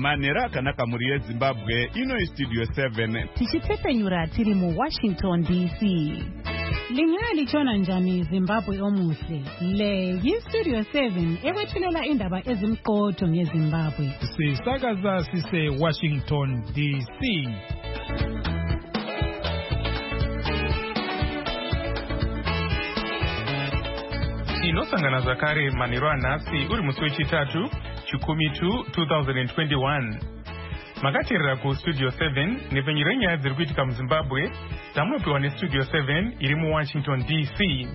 manhero akanaka mhuri yeZimbabwe. Ino iStudio 7 tichipfepenyura tiri muWashington DC. Lingalichona njani Zimbabwe omuhle? Le yiStudio 7 ekwethulela indaba ezimqotho ngeZimbabwe. Sisakaza sise Washington DC. Inosangana zakare manhero anhasi uri musi wechitatu chikumi 2021. Makateerera kuStudio 7 nepfenyuro yenyaya dziri kuitika muZimbabwe dzamunopiwa neStudio 7 iri muWashington DC.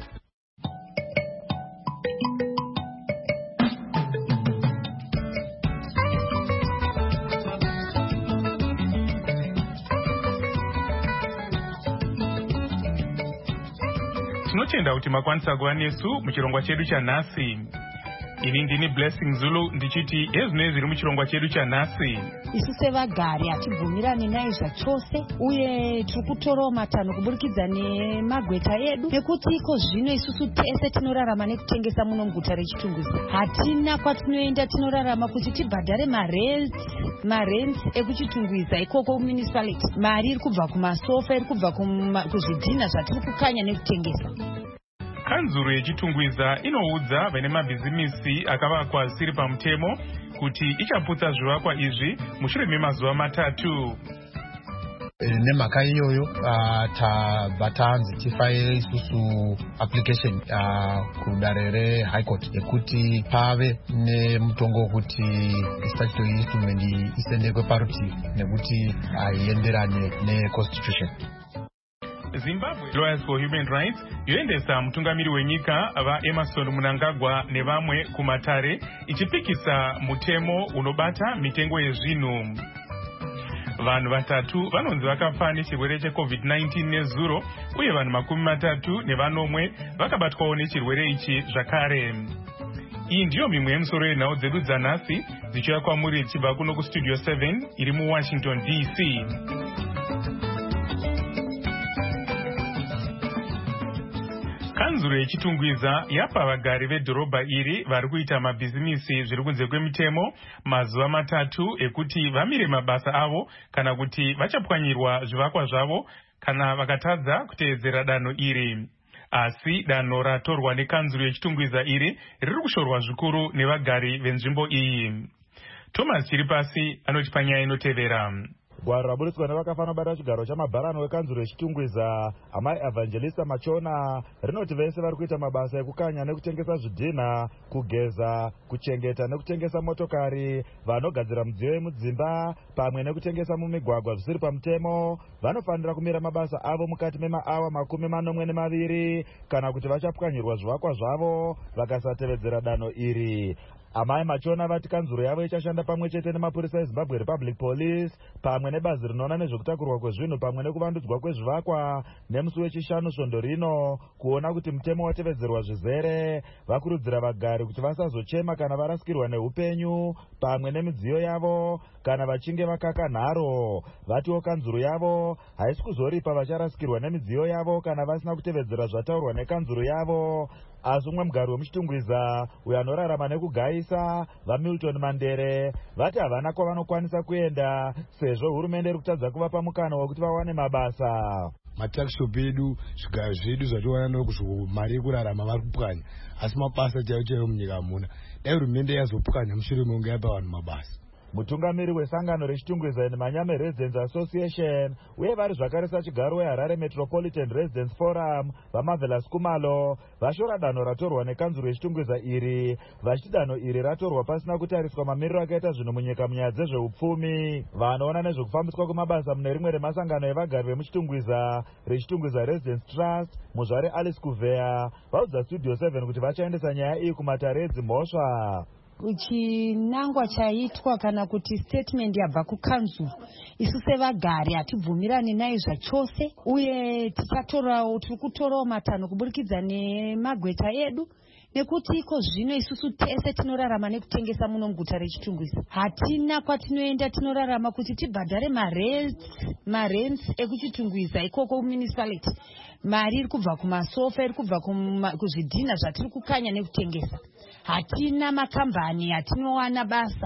Tinotenda kuti makwanisa kuva nesu muchirongwa chedu chanhasi. Ini ndini Blessing Zulu ndichiti ezvinenge zviri muchirongwa chedu chanhasi. Isu sevagari hatibvumirani naye zvachose uye tiri kutorawo matanho kuburikidza nemagweta edu nekuti iko zvino isusu tese tinorarama nekutengesa muno muguta reChitungwiza. Hatina kwatinoenda, tinorarama kuti tibhadhare marents ekuChitungwiza ikoko municipality. Mari iri kubva kumasofa, iri kubva kuzvidhina zvatiri kukanya nekutengesa. Kanzuru yeChitungwiza inoudza vane mabhizimisi akavakwa asiri pamutemo kuti ichaputsa zvivakwa izvi mushure memazuva matatu. Nemhaka iyoyo tabva tanzi tifaire isusu application kudare reHigh Court yekuti pave nemutongo wekuti statutory instrument isendekwe parutivi nekuti haienderane neconstitution. Zimbabwe Lawyers for Human Rights yoendesa mutungamiri wenyika vaEmerson Mnangagwa nevamwe kumatare ichipikisa mutemo unobata mitengo yezvinhu. Vanhu vatatu vanonzi vakafa nechirwere cheCovid-19 nezuro uye vanhu 30 nevanomwe vakabatwawo nechirwere ichi zvakare. Iyi ndiyo mimwe yemusoro yenhau dzedu dzanhasi dzichiuya kwamuri dzichibva kuno kuStudio 7 iri muWashington DC. Kanzuro yeChitungwiza yapa vagari vedhorobha iri vari kuita mabhizimisi zviri kunze kwemitemo mazuva matatu ekuti vamire mabasa avo kana kuti vachapwanyirwa zvivakwa zvavo kana vakatadza kuteedzera danho iri. Asi danho ratorwa nekanzuro yeChitungwiza iri riri kushorwa zvikuru nevagari venzvimbo iyi. Thomas Chiripasi anoti panyaya inotevera. Gwaro raburitswa nevakafana bata chigaro chamabharano wekanzuro yeChitungwiza amai Evangelista Machona rinoti vese vari kuita mabasa ekukanya nekutengesa zvidhina, kugeza, kuchengeta nekutengesa motokari, vanogadzira midziyo yemudzimba pamwe nekutengesa mumigwagwa zvisiri pamutemo vanofanira kumira mabasa avo mukati memaawa 42 kana kuti vachapwanyirwa zvivakwa zvavo vakasatevedzera danho iri. Amai Machona vati kanzuro yavo ichashanda pamwe chete nemapurisa eZimbabwe Republic Police pamwe nebazi rinoona nezvekutakurwa kwezvinhu pamwe nekuvandudzwa kwezvivakwa nemusi wechishanu svondo rino kuona kuti mutemo watevedzerwa zvizere. Vakurudzira vagari kuti vasazochema kana varasikirwa neupenyu pamwe nemidziyo yavo kana vachinge vakaka nharo. Vatiwo kanzuro yavo haisi kuzoripa vacharasikirwa nemidziyo yavo kana vasina kutevedzera zvataurwa nekanzuro yavo. Asi umwe mugari wemuChitungwiza uyo anorarama nekugaisa vaMilton Mandere vati havana kwavanokwanisa kuenda sezvo hurumende iri kutadza kuvapa mukana wekuti vawane mabasa. Matakishopu edu zvigaro zvedu zvatiwana nokuzvomari yekurarama vari kupwanya, asi mabasa chaiwo chaiwo munyika hamuna. Dai hurumende yazopwanya mushure mekunge yapa vanhu mabasa. Mutungamiri wesangano reChitungwiza neManyame Residents Association uye vari zvakare sachigaro weHarare Metropolitan Residents Forum vaMarvelous Kumalo vashora danho ratorwa nekanzuro yeChitungwiza iri vachiti danho iri ratorwa pasina kutariswa mamiriro akaita zvinhu munyika munyaya dzezveupfumi. Vanoona nezvekufambiswa kwemabasa mune rimwe remasangano evagari vemuChitungwiza reChitungwiza Residents Trust muzvare Alice Kuvea vaudza Studio 7 kuti vachaendesa nyaya iyi kumatare edzimhosva. Chinangwa chaitwa kana kuti statement yabva kukanzuro isu sevagari hatibvumirani naye zvachose uye tiri kutorawo matanho kuburikidza nemagweta edu nekuti iko zvino isusu tese tinorarama nekutengesa muno muguta reChitungwiza. Hatina kwatinoenda, tinorarama kuti tibhadhare marents ekuChitungwiza ikoko municipality. Mari iri kubva kumasofa, iri kubva kuzvidhina zvatiri kukanya nekutengesa. Hatina makambani, hatinowana basa.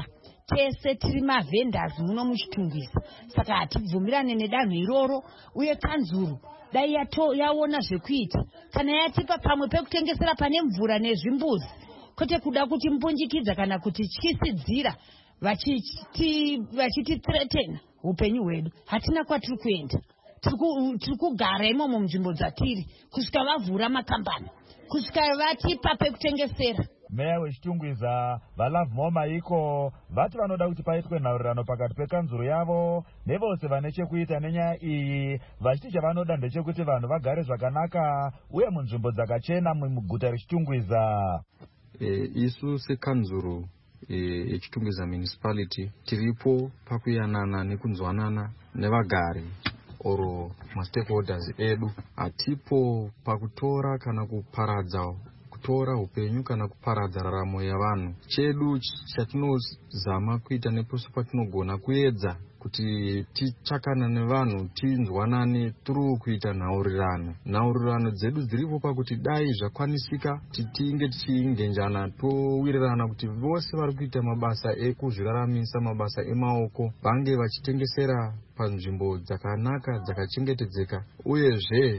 tese tiri mavhendors muno muchitungwiza. Saka hatibvumirane nedanho iroro. Uye kanzuru dai yaona zvekuita kana yatipa pamwe pekutengesera pane mvura nezvimbuzi, kwete kuda kuti mpunjikidza kana kuti tyisidzira vachitithretena upenyu hwedu. Hatina kwatiri kuenda. Tiri kugara imomo munzvimbo dzatiri kusvika vavhura makambani, kusvika vatipa pekutengesera. Meya wechitungwiza vaLove More Maiko vati vanoda kuti paitwe nhaurirano pakati pekanzuru yavo nevose vane chekuita nenyaya iyi, vachiti chavanoda ndechekuti vanhu vagare zvakanaka uye munzvimbo dzakachena muguta rechitungwiza. Isu sekanzuru yechitungwiza municipality tiripo pakuyanana nekunzwanana nevagari oro mastakeholders edu. Hatipo pakutora kana kutora upenyu kana kuparadza raramo yavanhu. Chedu chatinozama kuita nepose patinogona kuedza kuti tichakana nevanhu, tinzwanane turi kuita nhaurirano dzedu dziripo pakuti dai zvakwanisika tinge tichingenjana towirirana kuti vose vari kuita mabasa ekuzviraramisa, mabasa emaoko, vange vachitengesera panzvimbo dzakanaka dzakachengetedzeka, uyezve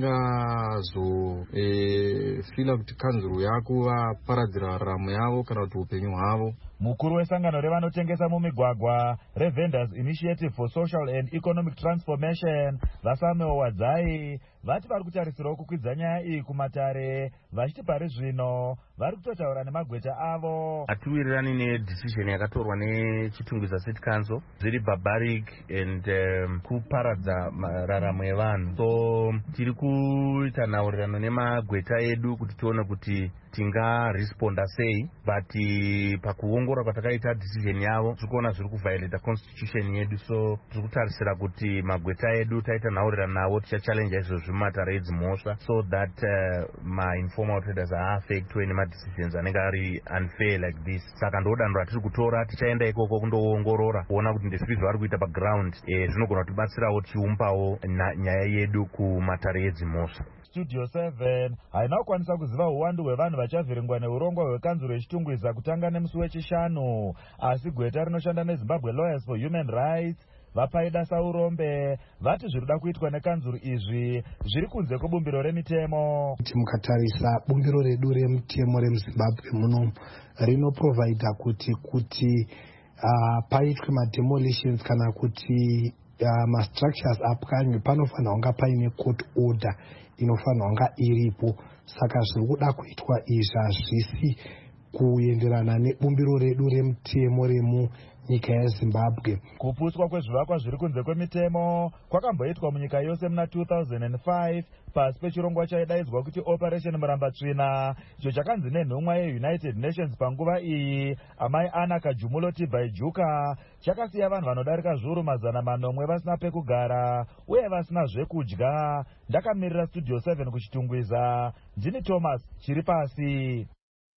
vasingazofila kuti kanzuru yakuvaparadzira raramo yavo kana kuti upenyu hwavo. Mukuru wesangano revanotengesa mumigwagwa reVendors Initiative for Social and Economic Transformation Vasamuel Wadzai vati vari kutarisirawo kukwidza nyaya iyi kumatare, vachiti pari zvino vari kutotaura nemagweta avo. Hatiwirirani nedecision yakatorwa nechitungwiza City Council, zviri barbaric and kuparadza raramo yevanhu. So tiri kuita nhaurirano nemagweta edu kuti tione kuti tingaresponda sei, but pakuongora kwatakaita decision yavo tiri kuona zviri kuviolate constitution yedu. So tiri kutarisira kuti magweta edu taita nhaurirano navo tichachallenge izvozvi mumatare edzimhosva, so that ma-informal traders affectwe nema-decisions anenge ari unfair like this. Saka ndodanho ratiri kutora, tichaenda ikoko kundoongorora kuona kuti ndezvipi zvavari kuita paground, zvinogona kutibatsirawo tichiumpawo nyaya yedu kumatare edzimhosva. Studio 7 haina kukwanisa kuziva uwandu hwevanhu vachavhiringwa neurongwa hwekanzuru yechitungwiza kutanga nemusi wechishanu, asi gweta rinoshanda neZimbabwe Lawyers for Human Rights vapaida saurombe vati zvirikuda kuitwa nekanzuru izvi zviri kunze kwebumbiro remitemo. Mukatarisa bumbiro redu remitemo remuZimbabwe muno rinoprovida kuti paitwe mademolitions kana kuti mastructures apwanywe panofanira kunga paine court order inofanira kunga iripo. Saka zviri kuda kuitwa izvi hazvisi kuenderana nebumbiro redu remitemo remunyika yeZimbabwe. Kuputswa kwezvivakwa zviri kunze kwemitemo kwakamboitwa munyika yose muna 2005 pasi pechirongwa chaidaidzwa kuti Operation Murambatsvina, icho chakanzi nenhumwa yeUnited Nations panguva iyi amai Anna Kajumulo Tibaijuka, chakasiya vanhu vanodarika zviuru 400 vasina pekugara uye vasina zvekudya. Ndakamirira Studio 7 kuchitungwiza, ndini Thomas Chiripasi.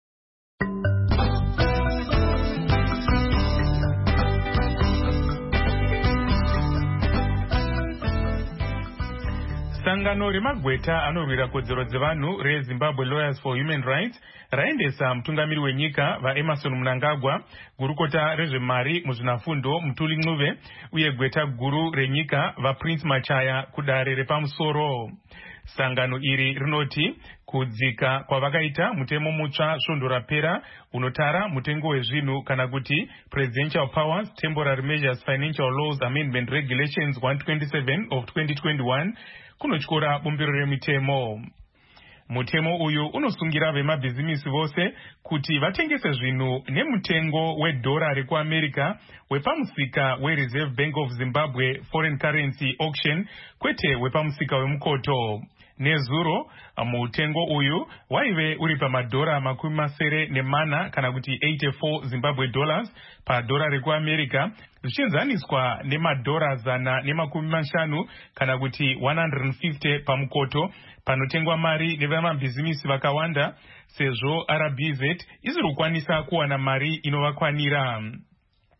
Sangano remagweta anorwira kodzero dzevanhu reZimbabwe Lawyers for Human Rights raendesa mutungamiri wenyika vaEmmerson Mnangagwa, gurukota rezvemari muzvinafundo Mutuli Ncube uye gweta guru renyika vaPrince Machaya kudare repamusoro. Sangano iri rinoti kudzika kwavakaita mutemo mutsva svondo rapera unotara mutengo wezvinhu kana kuti Presidential Powers Temporary Measures Financial Laws Amendment Regulations 127 of 2021 kunotyora bumbiro remitemo. Mutemo uyu unosungira vemabhizimisi vose kuti vatengese zvinhu nemutengo wedhora rekuAmerica wepamusika weReserve Bank of Zimbabwe Foreign Currency Auction, kwete wepamusika wemukoto. Nezuro mutengo uyu waive uri pamadhora 80 kana kuti 84 Zimbabwe dollars padhora rekuAmerica, zvichienzaniswa nemadhora 150 kana kuti 150 pamukoto, panotengwa mari nevamabhizimisi vakawanda sezvo RBZ isiri kukwanisa kuwana mari inovakwanira.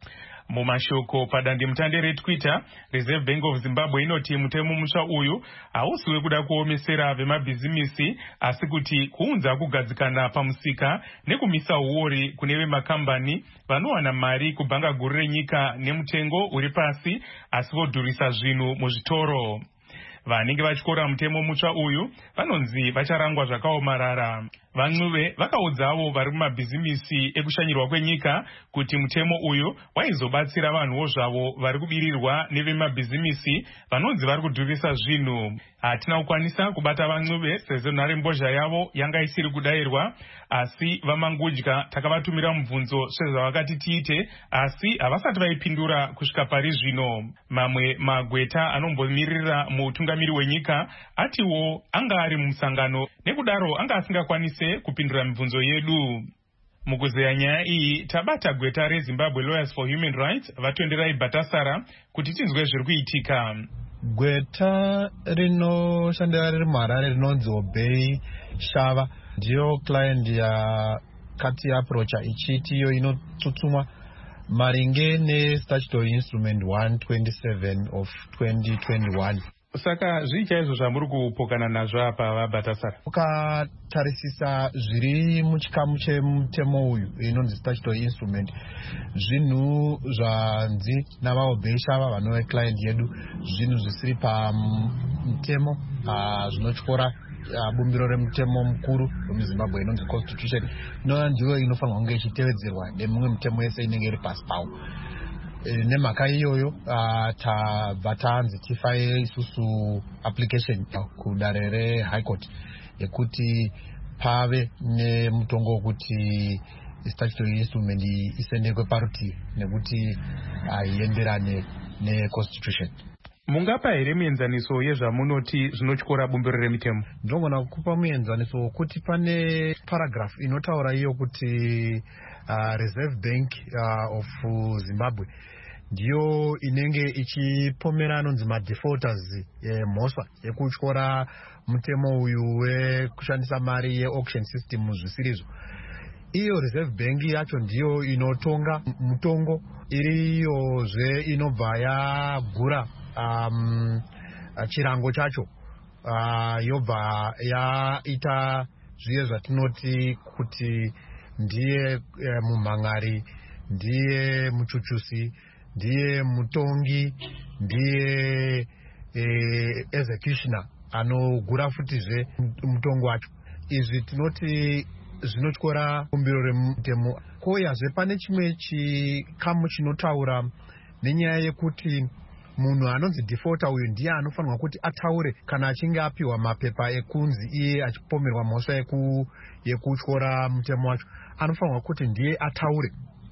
Mumashoko padandemutande reTwitter, Reserve Bank of Zimbabwe inoti mutemo mutsva uyu hausi wekuda kuomesera vemabhizimisi asi kuti kuunza kugadzikana pamusika nekumisa uori kune vemakambani vanowana mari kubhanga guru renyika nemutengo uri pasi asi vodhurisa zvinhu muzvitoro. Vanenge vachikora mutemo mutsva uyu vanonzi vacharangwa zvakaomarara. Van'uve vakaudzawo vari mumabhizimisi ekushanyirwa kwenyika kuti mutemo uyu waizobatsira vanhuwo zvavo vari kubirirwa nevemabhizimisi vanonzi vari kudhurisa zvinhu. Hatina kukwanisa kubata van'uve sezvo nharembozha yavo yanga isiri kudayirwa, asi vamangudya takavatumira mubvunzo sezvavakati tiite, asi havasati vaipindura kusvika pari zvino. Mamwe magweta anombomirira muutungamiri wenyika atiwo anga ari mumusangano, nekudaro anga asingakwanise kupindura mibvunzo yedu. Mukuzeya nyaya iyi tabata gweta reZimbabwe Lawyers for Human Rights Vatwenderai Bhatasara kuti tinzwe zviri kuitika. Gweta rinoshandira riri muHarare rinonzi Obey Shava ndiyo client yakati approacha ichiti iyo inotsutsumwa maringe nestatutory instrument 127 of 2021. Saka zvichaizvo zvamuri kupokana nazvo apa vaBhatasara? Ukatarisisa zviri muchikamu chemutemo uyu inonzi statutory instrument, zvinhu zvanzi navaObey Shava vanova client yedu, zvinhu zvisiri pamutemo zvinotyora bumbiro remutemo mukuru wemuZimbabwe inonzi constitution, ndiyo inofanirwa kunge ichitevedzerwa nemumwe mutemo yese inenge iri pasi pawo. Nemhaka iyoyo tabva tanzi tifaye isusu application kudare reHigh Court yekuti pave nemutongo wekuti statutory instrument isendekwe parutivi nekuti haienderane neconstitution. Mungapa here muenzaniso yezvamunoti zvinotyora bumbiro remutemo? Ndinogona kukupa muenzaniso wekuti pane paragraph inotaura iyo kuti Reserve Bank of Zimbabwe ndiyo inenge ichipomera anonzi madefaulters mhosva yekutyora mutemo uyu wekushandisa mari yeauction system zvisirizvo. Iyo Reserve Bank yacho ndiyo inotonga mutongo, iriyozve inobva yagura chirango chacho, yobva yaita zviye zvatinoti kuti ndiye mumhangari, ndiye muchuchusi, ndiye mutongi, ndiye executioner anogura futizve mutongo wacho. Izvi tinoti zvinotyora bumbiro remutemo. Koyazve pane chimwe chikamu chinotaura nenyaya yekuti munhu anonzi defaulter uyu ndiye anofanirwa kuti ataure kana achinge apiwa mapepa ekunzi iye achipomerwa mhosva yekutyora mutemo wacho. Anofanirwa kuti ndiye ataure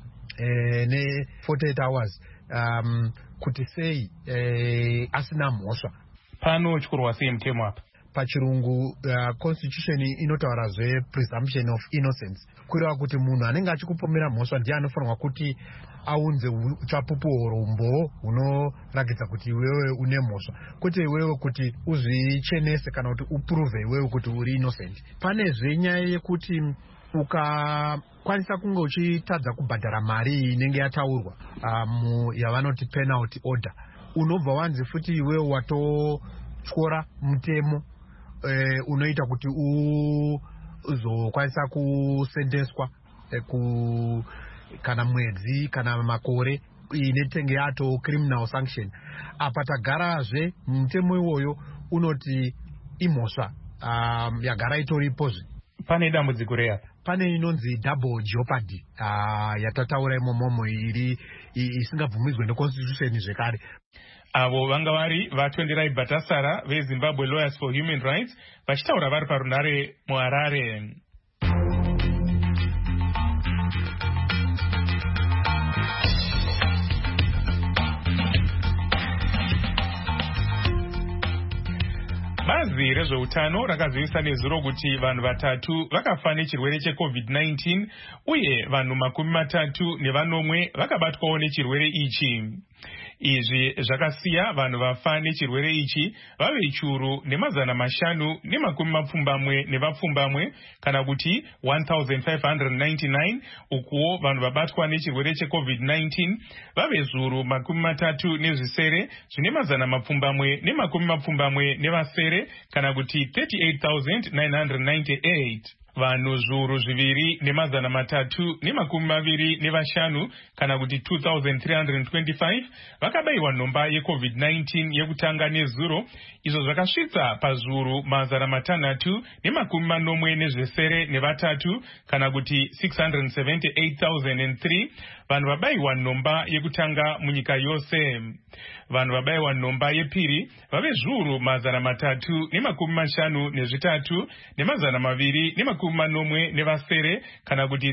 ne48 hours kuti sei asina mhosva. Panotyorwa sei mutemo apa? Pachirungu constitution inotaurazve presumption of innocence, kureva kuti munhu anenge achikupomera mhosva ndiye anofanirwa kuti aunze chapupu urombo hunoratidza kuti iwewe une mhosva, kwete iwewe kuti uzvichenese kana kuti uprove iwewe kuti uri innocent. Panezve nyaya yekuti ukakwanisa kunge uchitadza kubhadhara mari inenge yataurwa yavanoti penalty order, unobva wanzi futi iwewe watotyora mutemo unoita kuti uzokwanisa kusendeswa kana mwedzi kana makore inetenge yato criminal sanction. Apa tagarazve mutemo iwoyo unoti imhosva yagara itoripozve. Pane dambudziko reapa? Pane inonzi double jeopardy yatataura imomomo iri isingabvumidzwe neconstitution zvekare. Avo vanga vari Vatwenderai Bhatasara veZimbabwe Lawyers for Human Rights vachitaura vari parunare muHarare. Bazi rezveutano rakazivisa nezuro kuti vanhu 3 vakafa nechirwere cheCovid-19 uye vanhu 30 vakabatwawo nechirwere ichi. Izvi zvakasiya vanhu vafa nechirwere ichi vave churu nemazana mashanu nemakumi mapfumbamwe nevapfumbamwe kana kuti 1599, ukuwo vanhu vabatwa nechirwere cheCovid-19 vave zuru makumi matatu nezvisere zvine mazana mapfumbamwe nemakumi mapfumbamwe nevasere kana kuti 38,998. Vanhu zviuru zviviri nemazana matatu nemakumi maviri nevashanu kana kuti 2,325 vakabayiwa nhomba yeCovid-19 yekutanga nezuro, izvo zvakasvitsa pazviuru mazana matanhatu nemakumi manomwe nezvisere nevatatu kana kuti 678,003 vanhu vabayiwa nhomba yekutanga munyika yose. Vanhu vabayiwa nhomba yepiri vave zviuru mazana matatu nemakumi mashanu nezvitatu nemazana maviri nemakumi manomwe nevasere kana kuti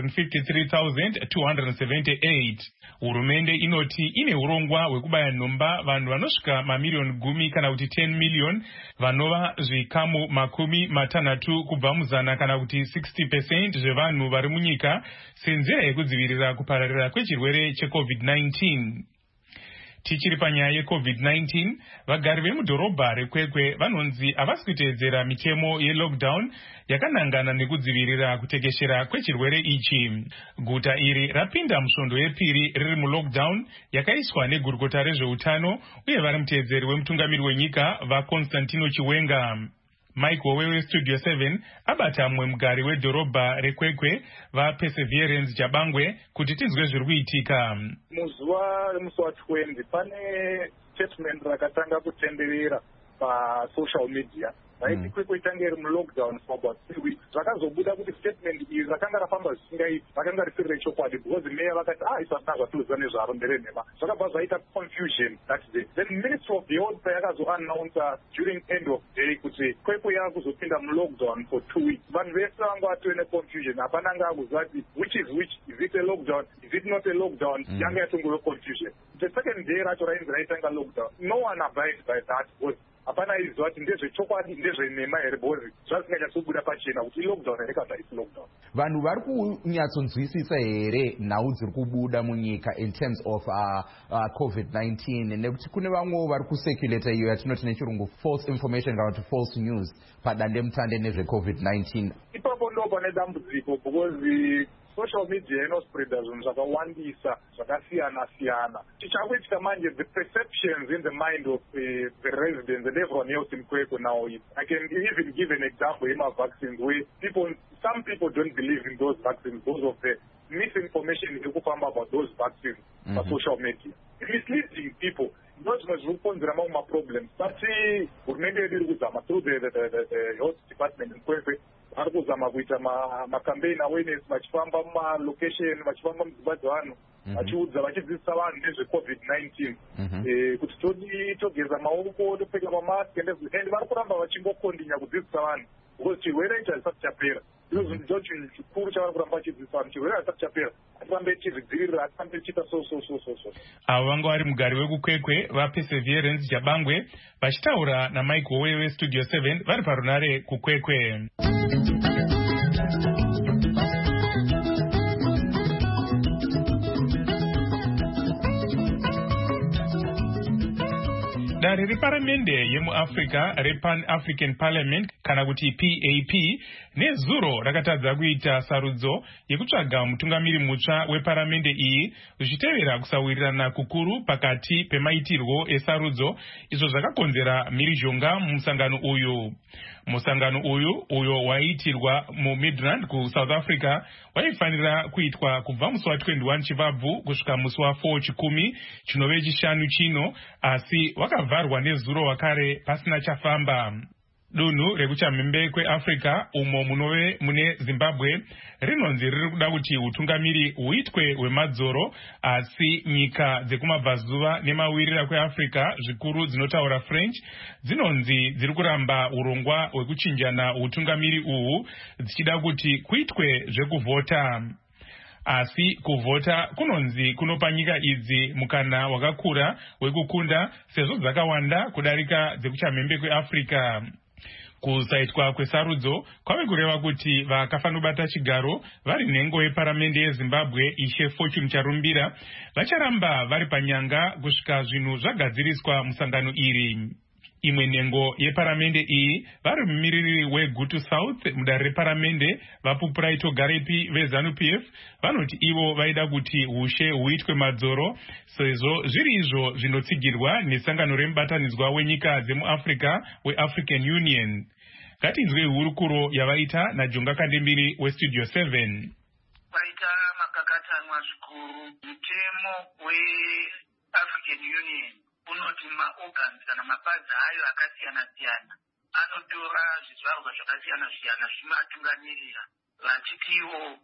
353,278. Hurumende inoti ine urongwa hwekubaya nhomba vanhu vanosvika mamiriyoni gumi kana kuti 10 million vanova zvikamu makumi matanhatu kubva muzana kana kuti 60% zvevanhu vari munyika senzira yekudzivirira kupararira kwechirwere cheCovid-19. Tichiri panyaya yeCovid-19, vagari vemudhorobha reKwekwe vanonzi havasi kuteedzera mitemo yelockdown yakanangana nekudzivirira kutekeshera kwechirwere ichi. Guta iri rapinda musvondo yepiri riri mulockdown yakaiswa negurukota rezveutano uye vari muteedzeri wemutungamiri wenyika vaConstantino Chiwenga. Michael wewe Studio 7 abata mumwe mugari wedhorobha reKwekwe vaPerseverance Jabangwe kuti tizwe zviri kuitika. Muzuva remusi wa20 pane statement rakatanga kutenderera pasocial media raiti Kwekwe itange iri mulockdown for about 3 weeks. Zvakazobuda kuti statement iri rakanga rafamba zvisingaiti, rakanga risiri rechokwadi because meya vakati isu hasina zvatiuziva nezvaro nderenhema. Zvakabva zvaita confusion that day. Then Ministry of Health yakazoannounce during end of day kuti Kwekwe yakuzopinda mulockdown for 2 weeks. Vanhu vese vanga vatove neconfusion, hapana anga akuziva kuti which is which, is it a lockdown, is it not a lockdown, yanga yatongove confusion. The second day racho rainzi raitanga lockdown. No one abides by that because hapana iziva kuti ndezvechokwadi ndezvenhema here bhori zvazinganyatsobuda pachena kuti ilockdown here kana isi lockdown. Vanhu vari kunyatsonzwisisa here nhau dziri kubuda munyika in terms of COVID-19 nekuti kune vamwewo vari kusekuleta iyo yatinoti nechirungu false information kana kuti false news padandemutande nezveCovid-19. Ipapo ndo pane dambudziko because social media inospreada zvinhu zvakawandisa zvakasiyana-siyana. Chichakuitika manje the perceptions in the mind of the residents and everyone else in Kwekwe now is, I can even give an example in my vaccines where some people don't believe in those vaccines because of the misinformation about those vaccines on social media. It's misleading people. Those zviri kukonzera mamwe maproblems. But hurumende yedu iri kuzama through the health department in Kwekwe vari kuzama kuita macampaign awareness vachifamba mumalocation vachifamba mudzimba dzevanhu vachiudza vachidzidzisa vanhu nezveCovid-19 kuti togeza maoko topfeka mamask and vari kuramba vachingokondinya kudzidzisa vanhu because chirwere ichi hazisati chapera. Izvo zvinhu ndo chinhu chikuru chavari kuramba vachidzidzisa vanhu, chirwere hazisati chapera, hatirambe tichizvidzivirira, hatirambe tichiita so. Avo vanga vari mugari wekuKwekwe vaPerseverance Jabangwe vachitaura naMichael wewe Studio 7 vari parunare kuKwekwe. Dare reparamende yemuAfrica rePan-African Parliament kana kuti PAP nezuro rakatadza kuita sarudzo yekutsvaga mutungamiri mutsva weparamende iyi zvichitevera kusawirirana kukuru pakati pemaitirwo esarudzo izvo zvakakonzera mhirizhonga mumusangano uyu. Musangano uyo waitirwa muMidrand kuSouth Africa waifanira kuitwa kubva musi wa21 Chivabvu kusvika musi wa4 Chikumi chinove chishanu chino, asi wakavharwa nezuro wakare pasina chafamba. Dunhu rekuchamhembe kweAfrica umo munove mune Zimbabwe rinonzi riri kuda kuti utungamiri huitwe hwemadzoro, asi nyika dzekumabvazuva nemawirira kweAfrica zvikuru dzinotaura French dzinonzi dziri kuramba urongwa hwekuchinjana utungamiri uhu dzichida kuti kuitwe zvekuvhota. Asi kuvhota kunonzi kunopa nyika idzi mukana wakakura wekukunda sezvo dzakawanda kudarika dzekuchamhembe kweAfrica. Kusaitwa kwesarudzo kwave kureva kuti vakafanobata chigaro vari nhengo yeparamende yeZimbabwe Ishe Fortune Charumbira vacharamba vari panyanga kusvika zvinhu zvagadziriswa musangano iri. Imwe nhengo yeparamende iyi vari mumiriri weGutu South mudare reparamende vaPupuraito Garepi veZANU-PF vanoti ivo vaida kuti ushe huitwe madzoro sezvo zviri izvo zvinotsigirwa nesangano remubatanidzwa wenyika dzemuAfrica weAfrican Union. Ngatinzwe hurukuro yavaita naJonga Kandembiri weStudio 7. Vaita makakatanwa zvikuru mutemo weAfrican Union unoti maorgans kana mabazi ayo akasiyana-siyana anotora zvizvarwa zvakasiyana-siyana zvimatungamirira vachitiwo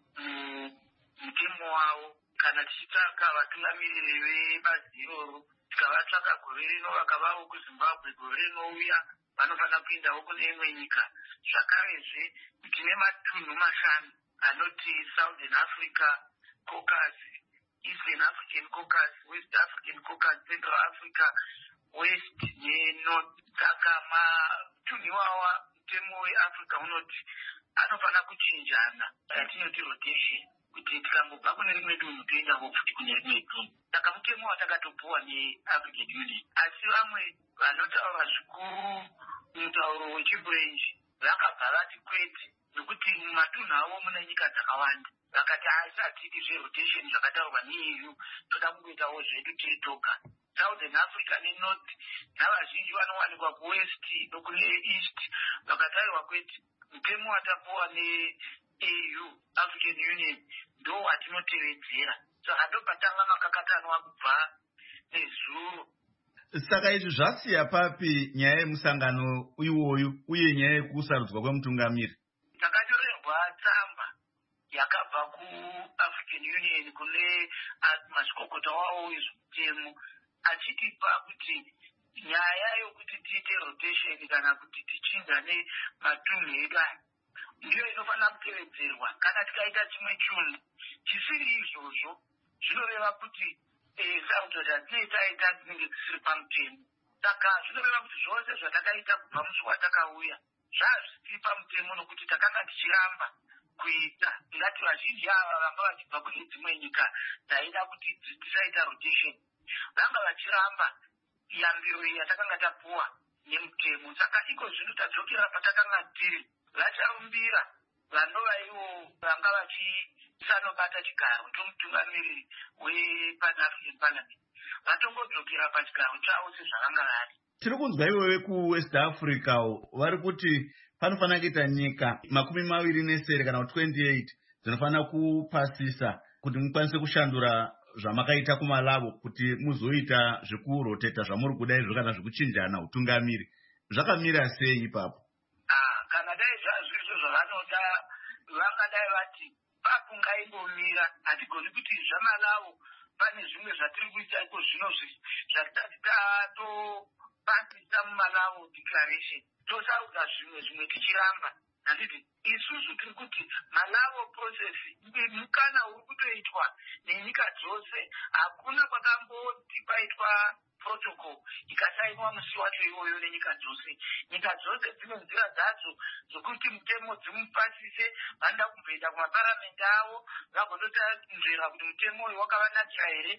mutemo wavo kana tichitsvaka vatungamiriri vebazi iroro tikavatsvaka gore rino vakavawo kuZimbabwe gore rinouya vanofanira kuendawo kune imwe nyika. Zvakarezve tine matunhu mashanu anoti Southern Africa Caucasus, Eastern African Caucasus, West African Caucasus, Central Africa, West neNorth. Saka matunhu iwawa mutemo weAfrica unoti anofanira kuchinjana yatinoti rotation kuti tikangobva kune rimwe dunhu toendawo futi kune rimwe dunhu. Saka mutemo watakatopuwa neAfrican Union. Asi vamwe vanotaura zvikuru mutauro wechiBurenji vakabva vati kwete nekuti mumatunhu avo mune nyika dzakawanda. Vakati haisatidi zverotation zvakataurwa neEU, toda kungoitawo zvedu tiri toga. Southern Africa neNorth navazhinji vanowanikwa kuWest nokune East vakataurwa kwete mutemo watapuwa neEU African Union ndo watinotevedzera. Saka ndopatanga makakatanwa kubva nezuro. Saka izvi zvasiya papi nyaya yemusangano iwoyu uye nyaya yekusarudzwa kwemutungamiri? Takanyorerwa tsamba yakabva kuAfrican Union kune mazvikokota wavo wezvemutemo achitipa kuti nyaya yokuti tiite rotation kana kuti tichinjane matunhu edu ndiyo inofanira kutevedzerwa. Kana tikaita chimwe chinhu chisiri izvozvo zvinoreva kuti sarudzo dzatinoitaita dzinenge dzisiri pamutemo. Saka zvinoreva kuti zvose zvatakaita kubva musi watakauya zvazvisiri pamutemo nokuti takanga tichiramba kuita. Ngati vazhinji ava vanga vachibva kune dzimwe nyika dzaida kuti tisaita rotation vanga vachiramba yambiro iyi yatakanga tapuwa nemutemo. Saka iko zvino tadzokera patakanga tiri vacharumbira vanova ivo vanga vachisanobata chigaro chomutungamiriri wePan-African Parliament vatongodzokera pachigaro chavo sezvavanga vari. Tiri kunzwa iwewe kuWest Africa vari kuti panofanira kuita nyika 29 kana 28 dzinofanira kupasisa kuti mukwanise kushandura zvamakaita kuMalavo kuti muzoita zvekuroteta zvamuri kuda izvo kana zvekuchinjana utungamiri. Zvakamira sei ipapo? Kana dai zvazvo zvavanoda vangadai vati pakungaingomira hatigoni kuti zvaMalavo pane zvimwe zvatiri kuita iko zvino zvatisati tatopasisa muMalavo declaration tosarudza zvimwe tichiramba. Handiti isusu tiri kuti Malavo process mukana uri kutoitwa nenyika dzose. Hakuna kwakamboti paitwa protocol ikasainwa musi wacho iwoyo nenyika dzose. Nyika dzose dzine nzira dzadzo dzokuti mutemo dzimupasise vanoda kumboenda kumaparamende avo vagototanzvera kuti mutemo uyu wakavanakira here.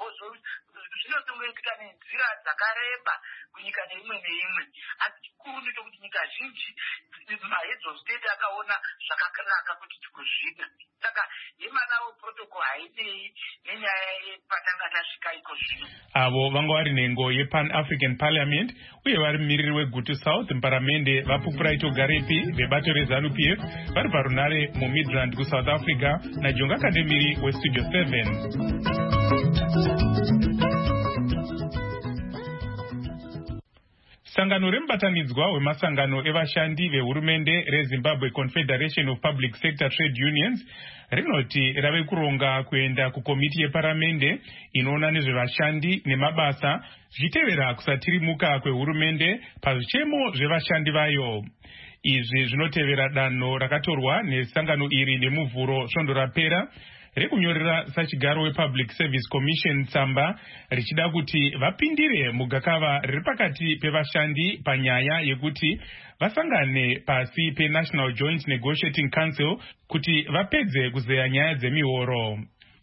Zvinotongoitika nenzira dzakareba kunyika neimwe neimwe. Asi chikuru ndechekuti nyika zhinji maheads of state akaona zvakanaka kuti tikuzvida. Saka yeMalavo protocol haidei nenyaya yepatanga tasvika iko zvino. Avo vanga vari nhengo yePan-African Parliament uye vari mumiriri weGutu South muparamende vaPupuraito Garepi vebato reZANU-PF vari parunare muMidrand kuSouth Africa naJonga Kandembiri weStudio 7. Sangano remubatanidzwa wemasangano evashandi vehurumende reZimbabwe Confederation of Public Sector Trade Unions rinoti rave kuronga kuenda kukomiti yeparamende inoona nezvevashandi nemabasa zvichitevera kusatirimuka kwehurumende pazvichemo zvevashandi vayo. Izvi zvinotevera danho rakatorwa nesangano iri nemuvhuro svondo rapera rekunyorera sachigaro wepublic service commission tsamba richida kuti vapindire mugakava riri pakati pevashandi panyaya yekuti vasangane pasi penational joint negotiating council kuti vapedze kuzeya nyaya dzemihoro.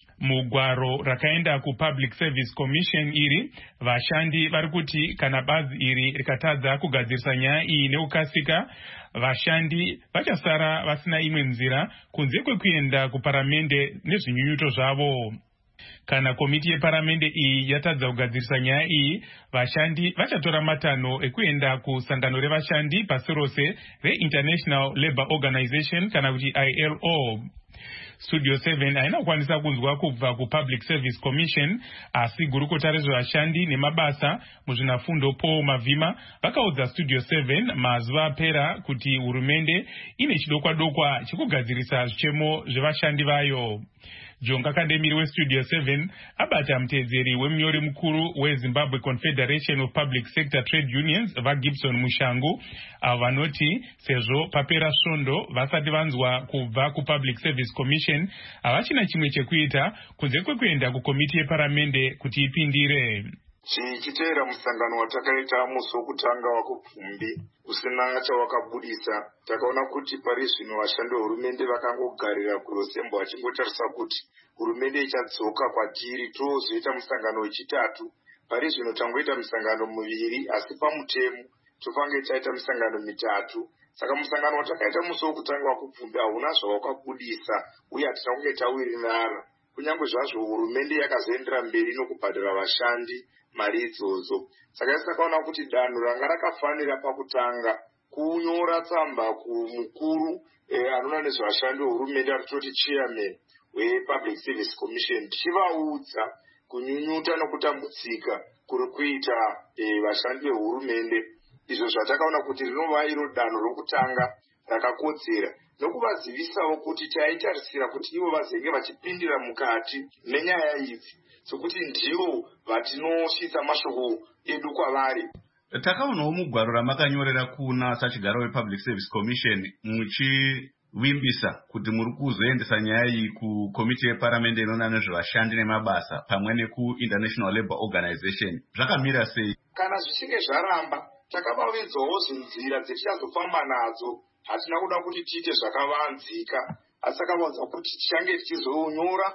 Mugwaro rakaenda kupublic service commission iri, vashandi vari kuti kana bazi iri rikatadza kugadzirisa nyaya iyi nekukasika, vashandi vachasara vasina imwe nzira kunze kwekuenda kuparamende nezvinyunyuto zvavo. Kana komiti yeparamende iyi yatadza kugadzirisa nyaya iyi, vashandi vachatora matanho ekuenda kusangano revashandi pasi rose reInternational Labour Organization kana kuti ILO. Studio 7 haina kukwanisa kunzwa kubva kupublic service commission, asi gurukota rezvevashandi nemabasa muzvinafundo Paul Mavhima vakaudza Studio 7 mazuva apera kuti hurumende ine chidokwa-dokwa chekugadzirisa zvichemo zvevashandi vayo. John Kakandemiri weStudio 7 abata mutedzeri wemunyori mukuru weZimbabwe Confederation of Public Sector Trade Unions vaGibson Mushangu, avo vanoti sezvo papera svondo vasati vanzwa kubva kuPublic Service Commission havachina chimwe chekuita kunze kwekuenda kukomiti yeparamende kuti ipindire. Tichiteera musangano watakaita musi wokutanga wakupfumbi usina chawakabudisa, takaona kuti pari zvino vashandi vehurumende vakangogarira kurosembo vachingotarisa kuti hurumende ichadzoka kwatiri tozoita musangano wechitatu. Pari zvino tangoita musangano miviri, asi pamutemo tofange taita misangano mitatu. Saka musangano watakaita musi wokutanga wakupfumbi hauna zvawakabudisa uye hatina kunge tawirinara, kunyange zvazvo hurumende yakazoendera mberi nokubhadhara vashandi mari idzodzo. Saka takaona kuti danho ranga rakafanira pakutanga kunyora tsamba kumukuru anoona nezvevashandi vehurumende atototi chairman wePublic Service Commission, tichivaudza kunyunyuta nokutambudzika kuri kuita vashandi vehurumende. Izvo zvatakaona kuti rinova iro danho rokutanga rakakodzera, nokuvazivisawo kuti taitarisira kuti ivo vazenge vachipindira mukati nenyaya idzi, sokuti ndivo vatinosvitsa mashoko edu kwavari. Takaonawo mugwaro ramakanyorera kuna sachigaro wePublic Service Commission muchivimbisa kuti muri kuzoendesa nyaya iyi kukomiti yeparamende inoona nezvevashandi nemabasa pamwe nekuInternational Labour Organization. Zvakamira sei? Kana zvichinge zvaramba, takavaudzawo nzira dzetichazofamba nadzo. Hatina kuda kuti tiite zvakavanzika, asi takavaudza kuti tichange tichizonyora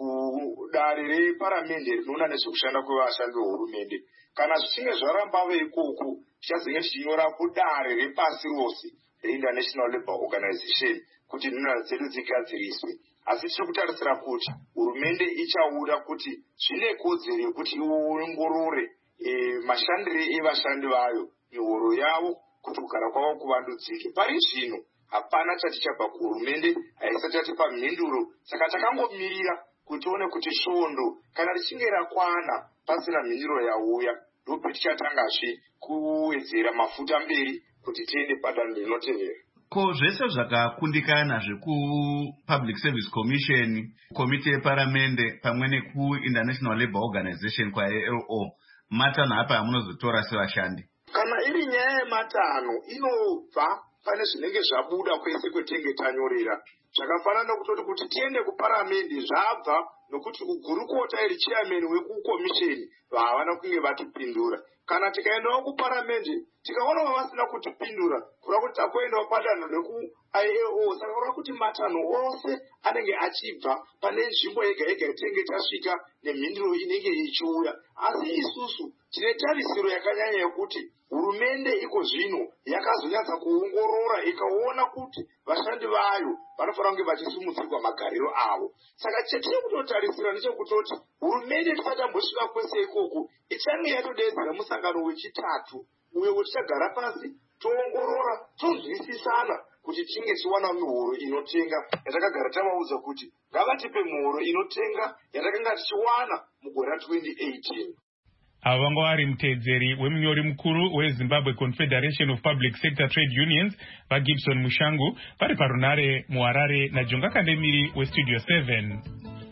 kudare reparamende rinoona nezvekushanda kwevashandi vehurumende. Kana zvichinge zvarambawo ikoko, tichazenge tichinyora kudare repasi rose reInternational Labour Organization kuti nhunha dzedu dzigadziriswe. Asi tiri kutarisira kuti hurumende ichauda kuti zvine kodzero yekuti iongorore mashandire evashandi vayo, mihoro yavo, kuti kugara kwavo kuvandudzike. Pari zvino hapana chatichabva kuhurumende, haisati yatipa mhinduro. Saka takangomirira kuti tione kuti svondo kana richinge rakwana pasina mhinduro yauya, ndope tichatangazve kuwedzera mafuta mberi kuti tiende padanho rinotevera. Ko zvese zvakakundikana zvekuPublic Service Commission, komiti yeparamende pamwe nekuInternational Labour Organization kwaILO, matanho apa amunozotora sevashandi? Kana iri nyaya yematanho inobva pane zvinenge zvabuda kwese kwetenge tanyorera. Zvakafanana nokutoti kuti tiende kuparamende zvabva nokuti kugurukota iri chairman wekukomisheni havana kunge vatipindura. Kana tikaendawo kuparamende tikaona vasina kutipindura, kureva kuti takuendawo padanho rekuILO. Saka kureva kuti matanho ose anenge achibva pane nzvimbo yega yega yatinenge tasvika nemhinduro inenge ichiuya. Asi isusu tine tarisiro yakanyanya yekuti hurumende iko zvino yakazonyatsa kuongorora ikaona kuti vashandi vayo vanofanira kunge vachisimudzirwa magariro avo. Saka chetiri kutotarisira nechekutoti hurumende tisati tambosvika kwese ikoko ichange yatodedzera musangano wechitatu uyo wetichagara pasi toongorora tozwisisana kuti tinge tiwana mihoro inotenga yatakagara tavaudza kuti ngavatipe mihoro inotenga yatakanga tichiwana mugore ra2018. Ava vanga vari mutedzeri wemunyori mukuru weZimbabwe Confederation of Public Sector Trade Unions vaGibson Mushangu vari parunare muHarare naJonga Kandemiri weStudio 7.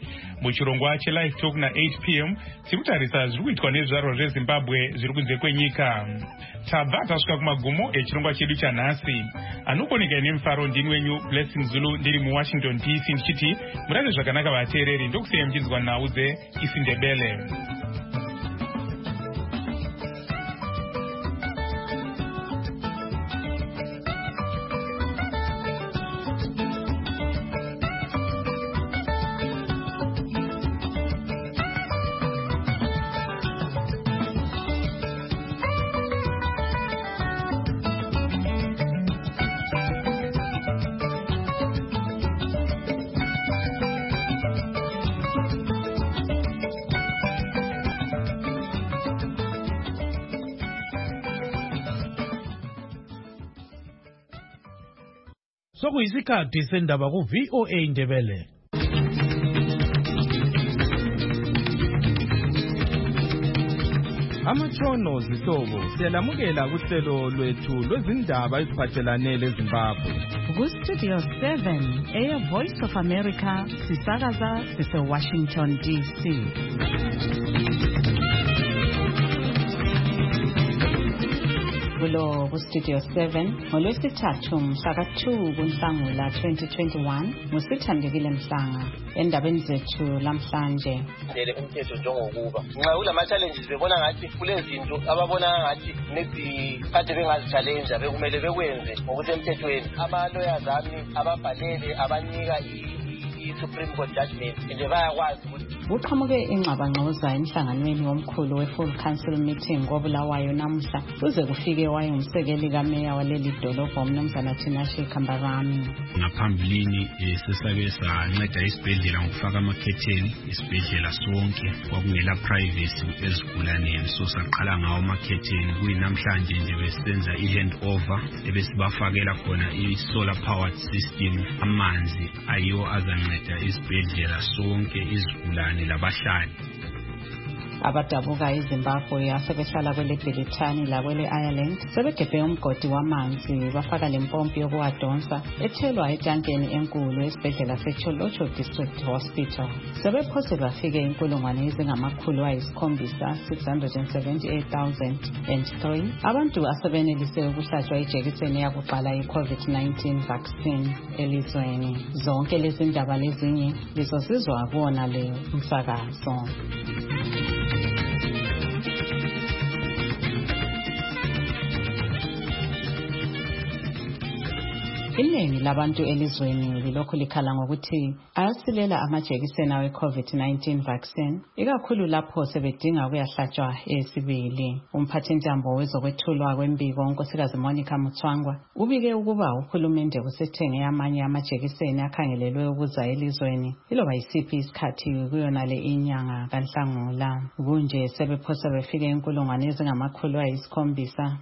muchirongwa chelive talk na8 p.m. tikutarisa zviri kuitwa nezvizvarwa zvezimbabwe zviri kunze kwenyika. Tabva tasvika kumagumo echirongwa chedu chanhasi. Anokoneka nemufaro ndini wenyu Blessing Zulu ndiri muWashington DC ndichiti murave zvakanaka vateereri. Ndokusiyai muchinzwa nhau dzeIsindebele. Sokuyisikhathi sendaba ku-VOA Indebele. Amatshono zihlobo siyalamukela kuhlelo lwethu lwezindaba eziphathelane leZimbabwe. Ku-Studio 7 eyeVoice of America sisakaza sise-Washington DC. Kulo ku-Studio 7 ngolwesithathu mhlaka 2 kuNhlangula 2021 ngusithandekile Mhlanga endabeni zethu lamhlanje. Ndele umthetho njengokuba nxa kulama challenges bebona ngathi kulezinto ababona ngathi maybe kade bengazi-challenge bekumele bekwenze ngokusemthethweni. Ama-lawyers ami ababhalele abanika i-Supreme Court judgment nje bayakwazi ukuthi kuqhamuke ingxabangxoza emhlanganweni womkhulu we-Full Council meeting koBulawayo namuhla kuze kufike wayengumsekeli kameya waleli dolobha umnumzana Tinashe Kambarami. Ngaphambilini sesake sanceda isibhedlela ngokufaka amakhetheni isibhedlela sonke kwakungela privacy ezigulaneni so saqala ngawo amakhetheni kuyinamhlanje nje besenza i-handover ebesibafakela khona i-solar powered system amanzi ayiwo azanceda isibhedlela sonke izigulane labahlali. Abadabuka eZimbabwe asebehlala kwele Bhilithani lakwele Ireland sebegebhe umgodi wamanzi bafaka lempompi yokuwadonsa ethelwa etankeni enkulu esibhedlela seCholocho District Hospital. Sebephose bafike inkulungwane ezingamakhulu ayisikhombisa 678,003 abantu asebenelise ukuhlatshwa ijekiseni yakuqala i-COVID-19 vaccine elizweni. Zonke lezi ndaba lezinye lizosizwa kuwona le umsakazo. Iningi labantu elizweni lilokhu likhala ngokuthi ayasilela amajekiseni awe-COVID-19 vaccine ikakhulu lapho sebedinga ukuyahlatshwa esibili. Umphathintambo wezokwethulwa kwembiko unkosikazi Monica Mutswangwa ubike ukuba uhulumende kusethenge amanye amajekiseni akhangelelwe ukuza elizweni iloba yisiphi isikhathi kuyona le inyanga kaNhlangula. Kunje sebephose befike inkulungwane ezingamakhulu ayisikhombisa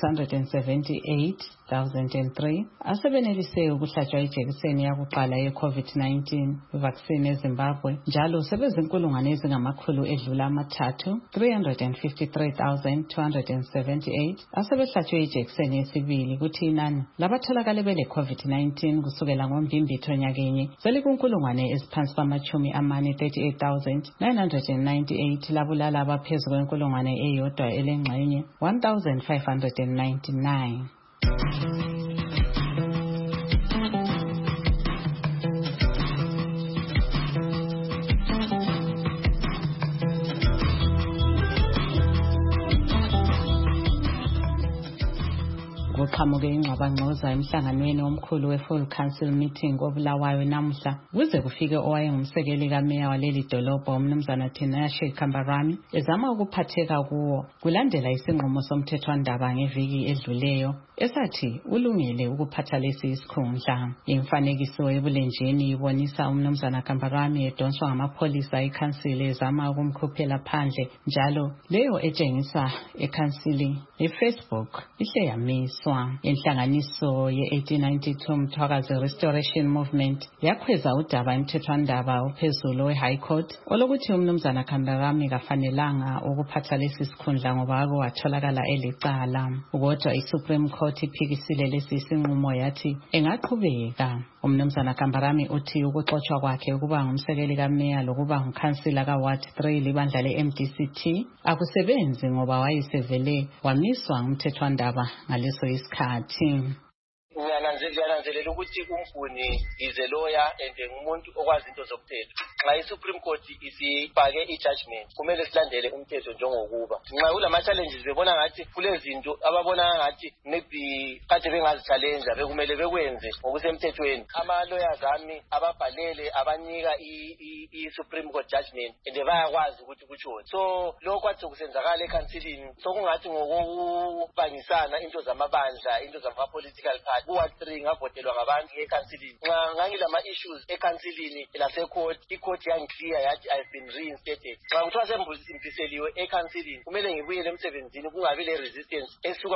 678,003 asebenelise ukuhlatshwa ijekiseni yakuqala ye-COVID-19 vaccine eZimbabwe njalo sebezinkulungwane ezingamakhulu edlula amathathu 353,278 asebehlatshwe ijekiseni yesibili kuthi inani labatholakale bele COVID-19 kusukela ngoMbimbitho nyakenye selikunkulungwane eziphansi kwama-40 38,998 labulala abaphezu kwenkulungwane eyodwa elengxenye 1,599. Kuqhamuke ingxabangxoza emhlanganweni womkhulu we-Full Council meeting koBulawayo namuhla kuze kufike owayengumsekeli kameya waleli dolobha umnumzana Tinashe Kambarami ezama ukuphatheka kuwo kulandela isinqumo somthethwandaba ngeviki edluleyo esathi ulungele ukuphatha lesi isikhundla. Imfanekiso ebulenjini ibonisa umnumzana Kambarami edonswa ngamapholisa ekhansili ezama ukumkhuphela phandle njalo leyo etshengisa ekhansili eFacebook ihle yamiswa. Inhlanganiso ye-1892 Mthwakazi Restoration Movement yakhweza udaba emthethwandaba ophezulu we-High Court olokuthi umnumzana Kambarami kafanelanga ukuphatha lesi sikhundla ngoba watholakala elicala. Kodwa i-Supreme Court iphikisile lesi sinqumo yathi engaqhubeka. Umnumzana Kambarami uthi ukuxoshwa kwakhe ukuba ngumsekeli kameya lokuba ngumkhansila ka-Ward 3 libandla le-MDCT akusebenzi ngoba wayesevele wamiswa ngumthethwandaba ngaleso isikhathi. Ngiyananzelela ukuthi umfuni is a lawyer and ngumuntu okwazi into zomthetho. Nxa i-Supreme Court isifake i-judgment kumele silandele umthetho njengokuba. Nxa kulama challenges bebona ngathi kulezinto ababona ngathi maybe kade bengazi-challenge bekumele bekwenze ngokusemthethweni. Ama-lawyers ami ababhalele abanika i-Supreme Court judgment and bayakwazi ukuthi kutshoni. So lokho kwathi kusenzakala ekhansilini sokungathi ngokubangisana into zamabandla, into zama-political party. Ward 3 ngavotelwa ngabantu ekhansilini. Ngangilama issues ekhansilini lasecourt, icourt yangiclear yathi I've been reinstated. Nxa kuthiwa sembiseliwe ekhansilini kumele ngibuyele emsebenzini kungabi le resistance esuka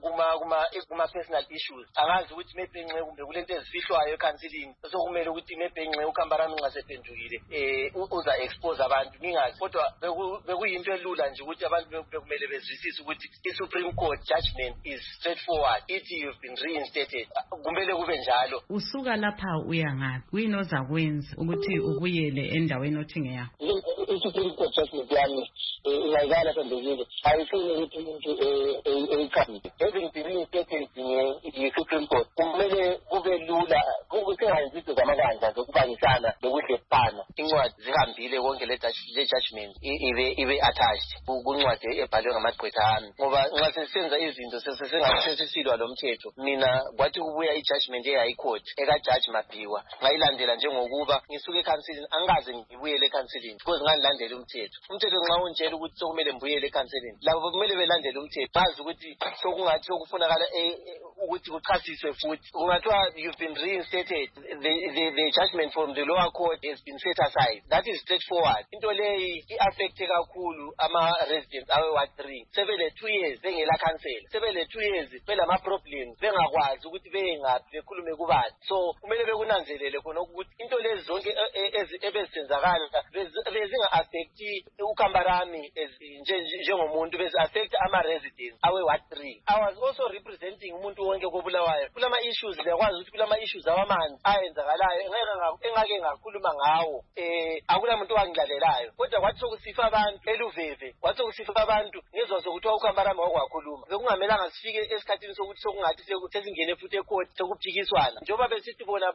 kuma personal issues. Angazi ukuthi mephenxe kumbe kulento ezifihlwayo ekhansilini sokumele ukuthi mephenxe uKambarami nxa sephendukile uza expose abantu ningazi. Kodwa bekuyinto elula nje ukuthi abantu bekumele bezwisise ukuthi i-Supreme Court judgment is straightforward. Ithi you've been reinstated. Kumele kube njalo. Usuka lapha uya ngaphi? Kuyinoza kwenza ukuthi ubuyele endaweni othinge yakho. I-Supreme Court judgment yami ingayizala sembezile. Ayifuni ukuthi umuntu eyikhambi. Having been reinstated yi-Supreme Court kumele kube lula kusengayenzi izinto zamabandla zokubangisana lokudlepana. Incwadi zihambile konke le judgment ibe attached kuncwadi ebhalwe ngamagqwetha ami. Ngoba nxa sesenza izinto sesingasesilwa lo mthetho mina kwathi kubuya i-judgment ye-High Court eka-Judge Mabhiwa ngayilandela njengokuba ngisuke ekhansilini angikaze ngibuyele ekhansilini because ngangilandela umthetho. Umthetho nxa untshela ukuthi sokumele ngibuyele ekhansilini labo kumele belandele umthetho bazi ukuthi sokungathi sokufunakala ukuthi kuchasiswe futhi kungathiwa you've been reinstated, the judgment from the lower court has been set aside. That is straightforward. Into leyi i-affecte kakhulu ama-residents awe-Ward 3 sebele 2 years bengela cancel, sebele 2 years belama-problems bengakwazi ukuthi bengaphi bekhulume kubani. So kumele bekunanzelele khona ukuthi into lezi zonke ebezisenzakala bezinga-affecti uKambarami njengomuntu, bezi-affecti ama-residents awe-Ward 3. I was also representing umuntu wonke kobulawayo kulama issues. Liyakwazi ukuthi kulama issues awamanzi ayenzakalayo engake ngakhuluma ngawo akula muntu wangilalelayo, kodwa kwathi sokusifa abantu eluveve, kwathi sokusifa abantu ngezwa sokuthiwa uKambarami wakwakhuluma. Bekungamelanga sifike esikhathini sokuthi sokungathi sesingene futhi ecourt sokuphikiswana njengoba besithi bona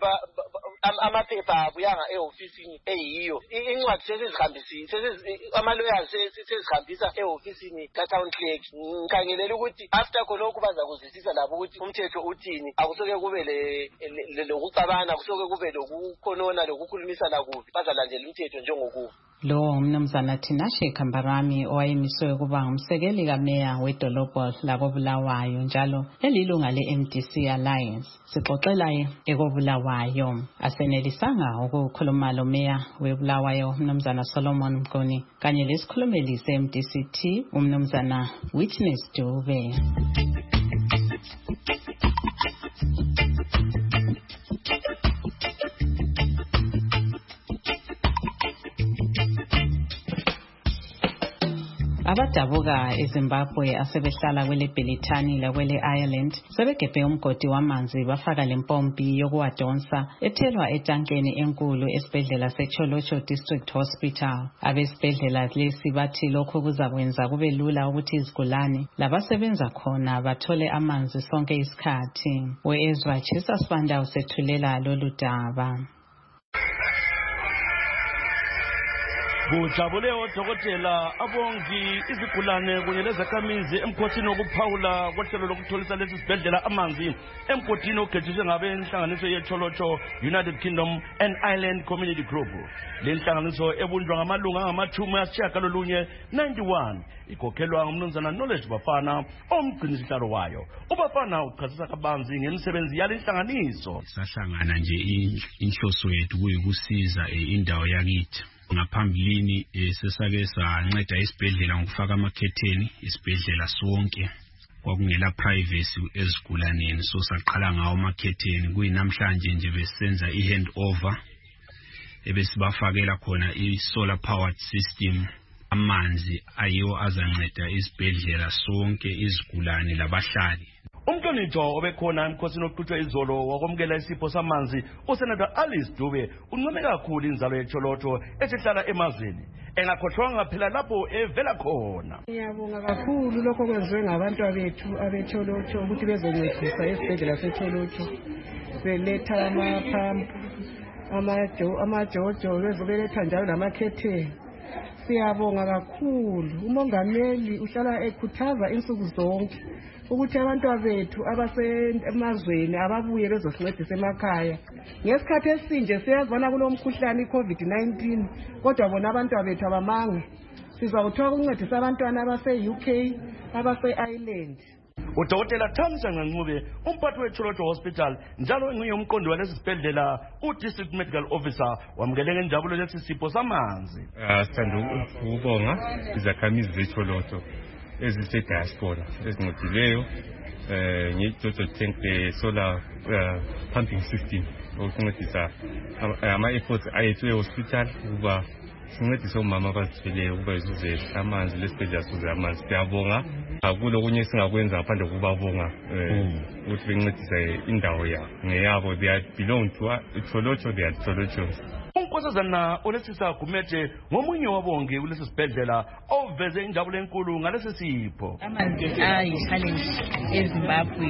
amaphepha abuyanga ehofisini eyiyo. Incwadi sesizihambisile, ama-lawyers sesizihambisa ehofisini ka-town clerk. Ngikhangelela ukuthi after khonokho baza kuzwisisa labo ukuthi umthetho uthini. Akusoke kube lokucabana, akusoke kube lokukhonona lokukhulumisana kubi, bazalandela umthetho njengokuba. Lo umnumzana Tinashe Kambarami owayemiswe ukuba ngumsekeli kameya wedolobho lakobulawayo njalo elilunga le-MDC Alliance. Sixoxela ekobulawayo asenelisanga ukukhuluma lo meya webulawayo umnumzana Solomon Mgoni kanye lesikhulumeli se-MDCT umnumzana Witness Dube. Abadabuka eZimbabwe asebehlala kwele Belitani lakwele Ireland sebegebhe umgodi wamanzi bafaka lempompi yokuwadonsa ethelwa etankeni enkulu esibhedlela seCholocho District Hospital. Abesibhedlela lesi bathi lokho kuzakwenza kube lula ukuthi izigulane labasebenza khona bathole amanzi sonke isikhathi. We-Ezra Chisa Sibanda usethulela lolu daba. Kujabule odokotela, abongi, izigulane kunye lezakhamizi emkhosini wokuphawula kohlelo lokutholisa lesi sibhedlela amanzi emgodini ogejiswe ngabenhlanganiso yeCholocho United Kingdom and Ireland Community Group. Le nhlanganiso ebunjwa ngamalunga angama-91 ikhokhelwa ngumnumzana Knowledge Bafana omgcinisihlalo wayo. uBafana uchasisa kabanzi ngemisebenzi yale nhlanganiso. Sahlangana nje inhloso yethu kuyikusiza indawo yakithi. Ngaphambilini sesake sanceda isibhedlela ngokufaka amakhetheni isibhedlela sonke kwakungela privacy ezigulaneni so saqala ngawo amakhetheni kuyinamhlanje nje besenza i-handover ebesibafakela khona i-solar powered system amanzi ayiwo azanceda isibhedlela sonke izigulane labahlali. Umhlonitshwa obekhona emkhosini oqhutshwa izolo wakwamukela isipho samanzi uSenator Alice Dube uncome kakhulu inzalo yetsholotsho esihlala emazweni engakhohlwanga phela lapho evela khona. Ngiyabonga kakhulu lokho kwenziwe ngabantu bethu abetsholotsho ukuthi bezoncedisa esibhedlela setsholotsho beletha amaphampu amajojo bezobeletha njalo namakhetheni. Siyabonga kakhulu. Umongameli uhlala ekhuthaza insuku zonke ukuthi abantu bethu abasemazweni ababuye bezosincedisa emakhaya. Ngesikhathi esinje siyazana kulomkhuhlane iCovid-19 kodwa bona abantu bethu abamanga. Sizawuthola ukuncedisa abantwana abase-UK abase-Ireland. Udokotela Thamsa Ncube umphathi weTsholotsho Hospital njalo enguye umqondi walesi sibhedlela uDistrict Medical Officer wamukele ngenjabulo lesi sipho samanzi. Sithanda ukubonga izakhamizi zeTsholotsho ezise-diaspora ezincedileyo ngeJojo tank solar pumping system ukuncedisa ama-efforts ayethu e-hospital ukuba sincedise omama abazithweleyo ukuba izuze amanzi lesibhedlela sizuze amanzi. Siyabonga akulo okunye esingakwenza ngaphandle kokubabonga ukuthi bencedise indawo yabo ngeyabo. They belong to Tsholotsho, they are Tsholotsho. Unkosazana Olesisa Gumede ngomunye wabonge kulesi sibhedlela oveze injabulo enkulu ngalesi sipho. Amanzi ayi-challenge eZimbabwe,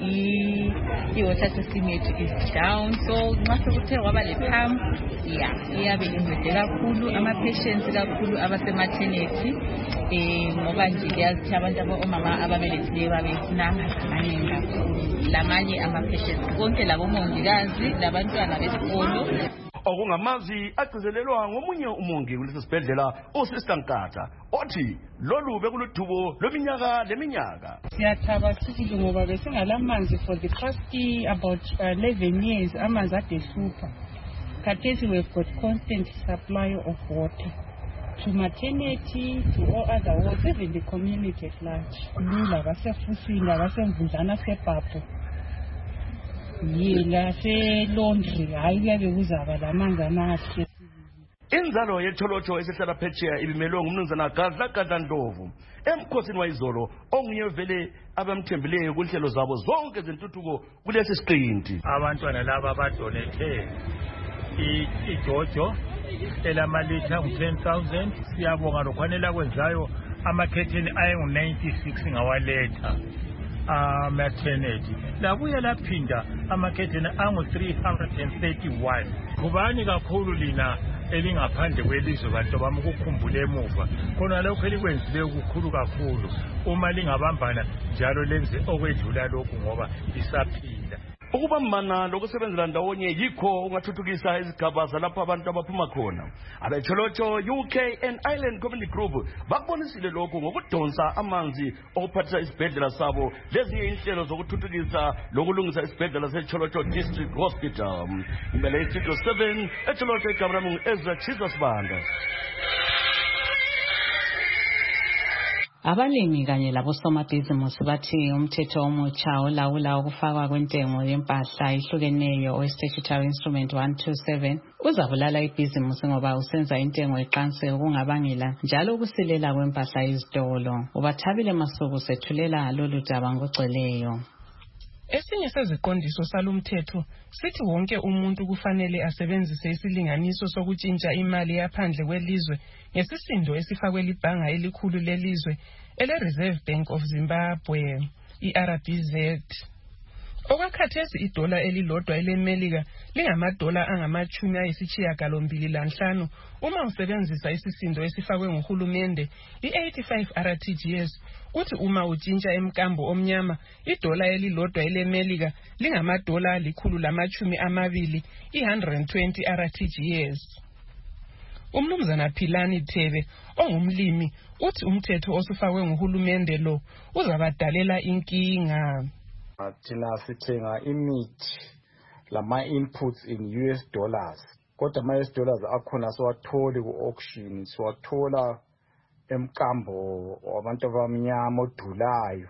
i-water system yethu is down, so nxa sekuthe kwaba le-pump iyabe incede kakhulu ama-patients kakhulu abase-maternity ngoba nje liyazithi abantu omama ababelethileyo babesinanga amaningi kakhulu lamanye ama-patients konke labomongikazi labantwana besikolo. Okungamazi agcizelelwa ngomunye umongi kulesi sibhedlela uSister Nkatha othi lolu bekuluthubo lweminyaka leminyaka. Siyathaba sisithi ngoba besingalamanzi for the past about 11 years amanzi ade super. Khathesi we've got constant supply of water to maternity, to all other wards, even the community at large. Lula basefusini abasemvundlana sePapo. Yela se laundry hayi kuyabe kuzaba lamanzi amahle. Inzalo yeTsholotsho esihlala phetsheya ibimelwe ngumnumzana Gadla Ndlovu emkhosini wayizolo onguye vele abamthembileyo kunhlelo zabo zonke zentuthuko kulesi siqinti. Abantwana laba badonethe ijojo elamalitha ngu-10,000. Siyabonga lokwanela kwenzayo amakhetheni ayengu-96 ngawaletha maternity labuye laphinda amakhetheni angu-331. Khubani kakhulu lina elingaphandle kwelizwe bantu bami ukukhumbula emuva khona lokho elikwenzileyo kukhulu kakhulu. Uma lingabambana njalo lenze okwedlula lokhu ngoba lisaphila. Ukubambana lokusebenzela ndawonye yikho ungathuthukisa izigaba zalapha abantu abaphuma khona. AbeTsholotsho UK and Ireland Community Group bakubonisile lokhu ngokudonsa amanzi okuphathisa isibhedlela sabo lezinye inhlelo zokuthuthukisa lokulungisa isibhedlela seTsholotsho District Hospital. Imbele iStudio 7 eTsholotsho igama lami Ezra Chisasibanda. Abalimi kanye labosomabhizimusi bathi umthetho omutsha olawula ukufakwa kwentengo yempahla ehlukeneyo owe-Statutory Instrument 127 uzabulala ibhizimusi ngoba usenza intengo eqanse okungabangela njalo ukusilela kwempahla ezitolo. Ubathabile Masuku sethulela lolu daba ngogcweleyo. Esinye seziqondiso salumthetho sithi wonke umuntu kufanele asebenzise isilinganiso sokutshintsha imali yaphandle kwelizwe ngesisindo esifakwe libhanga elikhulu lelizwe ele-Reserve Bank of Zimbabwe, i-RBZ. Okwakhathesi idola elilodwa eleMelika lingamadola angama-95 uma usebenzisa isisindo esifakwe nguhulumende i-85 RTGS. Kuthi uma utshintsha emkambo omnyama idola elilodwa eleMelika lingamadola 120 i-120 RTGS. Umnumzana Philani Thebe ongumlimi uthi umthetho osufakwe nguhulumende lo uzabadalela inkinga. Thina sithenga imithi lama-inputs in US dollars kodwa ama-US dollars akhona siwatholi ku-auction, siwathola emkambo wabantu abamnyama odulayo.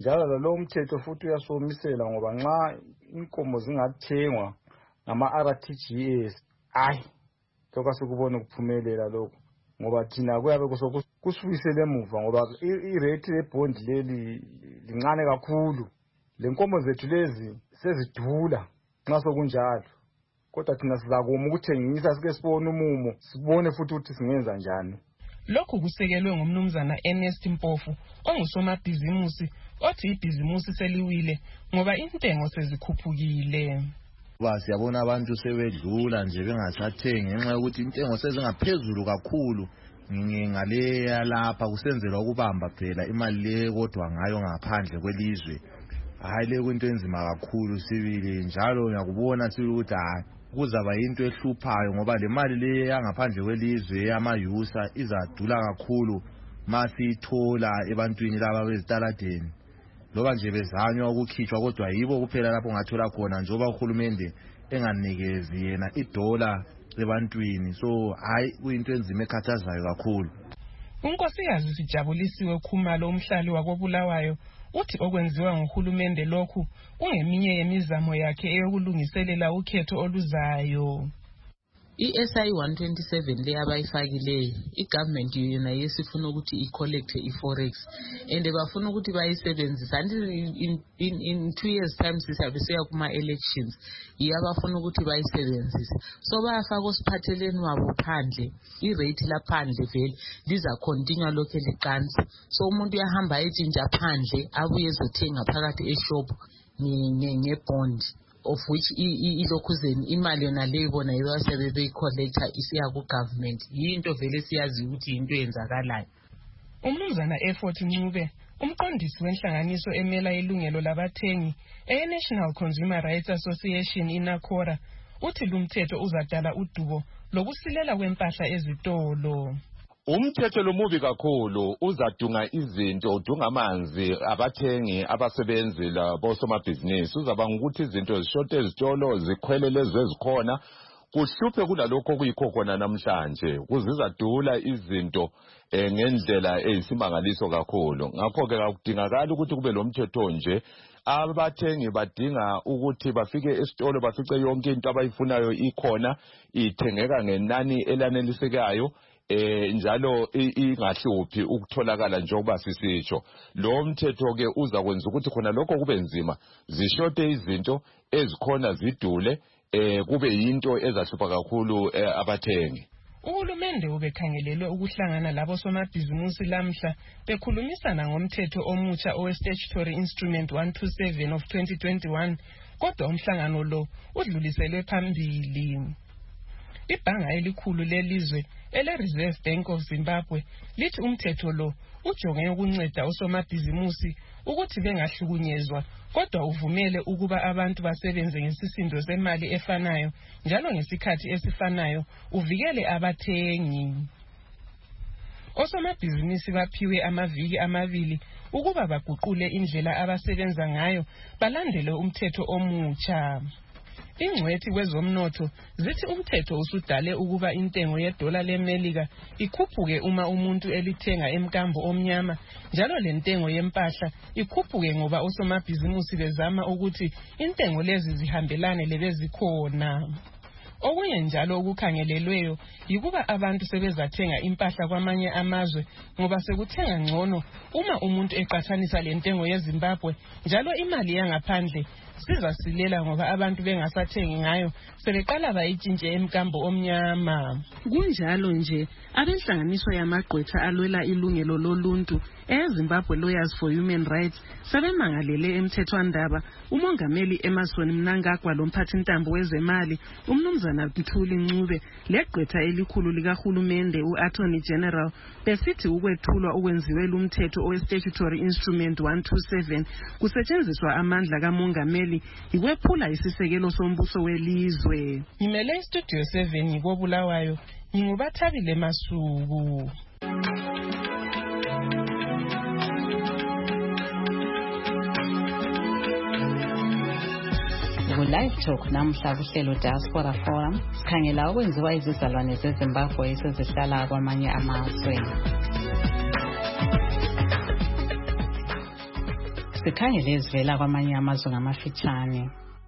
njalo lalo mthetho futhi uyasomisela ngoba nxa inkomo zingathengwa ngama-RTGS lokho sikubona ukuphumelela lokho ngoba thina kuyabe kusubuyisele emuva ngoba irate lebond leli lincane kakhulu. Le nkomo zethu lezi sezidula nxa sokunjalo, kodwa thina sizakuma ukuthengisa sike sibone umumo, sibone futhi ukuthi singenza njani. Lokhu kusekelwe ngumnumzana Ernest Mpofu ongusomabhizimusi othi ibhizimusi seliwile ngoba intengo sezikhuphukile. Siyabona abantu sebedlula nje bengasathengi ngenxa yokuthi intengo sezingaphezulu kakhulu. Ngale yalapha kusenzelwa ukubamba phela imali le kodwa ngayo ngaphandle kwelizwe. Hayi le kwinto enzima kakhulu sibili njalo ngiyakubona sibili ukuthi kuzaba into ehluphayo ngoba le mali le yangaphandle kwelizwe yamayusa izadula kakhulu masithola ebantwini laba bezitaladeni. Loba nje bezanywa ukukhitshwa kodwa yibo kuphela lapho ngathola khona njoba uhulumende enganikezi yena idola ebantwini. So hayi kuyinto enzima ekhathazayo kakhulu. Unkosikazi Sijabulisiwe Khumalo umhlali wakoBulawayo uthi okwenziwa nguhulumende lokhu kungeminye yemizamo yakhe eyokulungiselela ukhetho oluzayo. I-SI 127 le abayifakileyo i-government yona yesifuna ukuthi i-collect i-forex and bafuna ukuthi bayisebenzise in 2 years time sisabe siya kuma-elections yabafuna ukuthi bayisebenzise. So bayafaka osiphatheleni wabo phandle i-rate laphandle vele liza-continue lokhu liqansa. So umuntu uyahamba etshintsha phandle abuye ezothenga phakathi eshop nge-bond of which ilokhuzeni imali yona leyo bona yibasabe beyicollector isiya ku-government. Yinto vele siyazi ukuthi into yenzakalayo. Umnumzana Effort Ncube umqondisi wenhlanganiso emela ilungelo labathengi e-National Consumer Rights Association iNACORA uthi lumthetho uzadala udubo lokusilela kwempahla ezitolo. Umthetho lomubi kakhulu uzadunga izinto udunga amanzi abathengi abasebenzi labosomabhizinisi uzabanga ukuthi izinto zishote ezitolo zikhwelele ezikhona kuhluphe kunalokho kuyikho khona namhlanje kuzizadula izinto ngendlela eyisimangaliso kakhulu. Ngakho ke akudingakala ukuthi kube lomthetho nje. Abathengi badinga ukuthi bafike esitolo bafice yonke into abayifunayo ikhona ithengeka ngenani elanelisekayo. Njalo ingahluphi ukutholakala njengoba sisitsho. Lo mthetho ke uzakwenza ukuthi khona lokho kube nzima zishote izinto ezikhona zidule kube yinto ezahlupha kakhulu abathengi. Uhulumende ubekhangelelwe ukuhlangana labo somabhizimusi lamhla bekhulumisana ngomthetho omutsha owe-Statutory Instrument 127 of 2021 kodwa umhlangano lo udluliselwe phambili. Ibhanga elikhulu lelizwe ele-Reserve Bank of Zimbabwe lithi umthetho lo ujonge ukunceda osomabhizimusi ukuthi bengahlukunyezwa kodwa uvumele ukuba abantu basebenze ngesisindo semali efanayo njalo ngesikhathi esifanayo uvikele abathengi. Osomabhizinisi baphiwe amaviki amabili ukuba baguqule indlela abasebenza ngayo balandele umthetho omutsha. Ingcwethi kwezomnotho zithi umthetho usudale ukuba intengo yedola leMelika ikhuphuke uma umuntu elithenga emkambo omnyama njalo lentengo yempahla ikhuphuke ngoba osomabhizimusi bezama ukuthi intengo lezi zihambelane lebezikhona. Okunye njalo okukhangelelweyo yikuba abantu sebezathenga impahla kwamanye amazwe ngoba sekuthenga ngcono uma umuntu eqathanisa lentengo yeZimbabwe njalo imali yangaphandle sizasilela ngoba abantu bengasathengi ngayo sebeqala bayitshintshe emkambo omnyama. Kunjalo nje abenhlanganiso yamagqwetha alwela ilungelo loluntu eZimbabwe Lawyers for Human Rights sebemangalele emthethwandaba umongameli Emmerson Mnangagwa lomphathintambo wezemali umnumzana Mthuli Ncube legqwetha elikhulu likahulumende u-Attorney General besithi ukwethulwa okwenziwe lumthetho owe-Statutory Instrument 127 kusetshenziswa amandla kamongameli ikwephula isisekelo sombuso welizwe. Ngimele istudio 7 ngikobulawayo ngingubathabile Masuku. Live Talk namhla kuhlelo Diaspora Forum sikhangela okwenziwa izizalwane zeZimbabwe esezihlala kwamanye amazwe. sikhangele ezivela kwamanye amazwe ngamafitshane.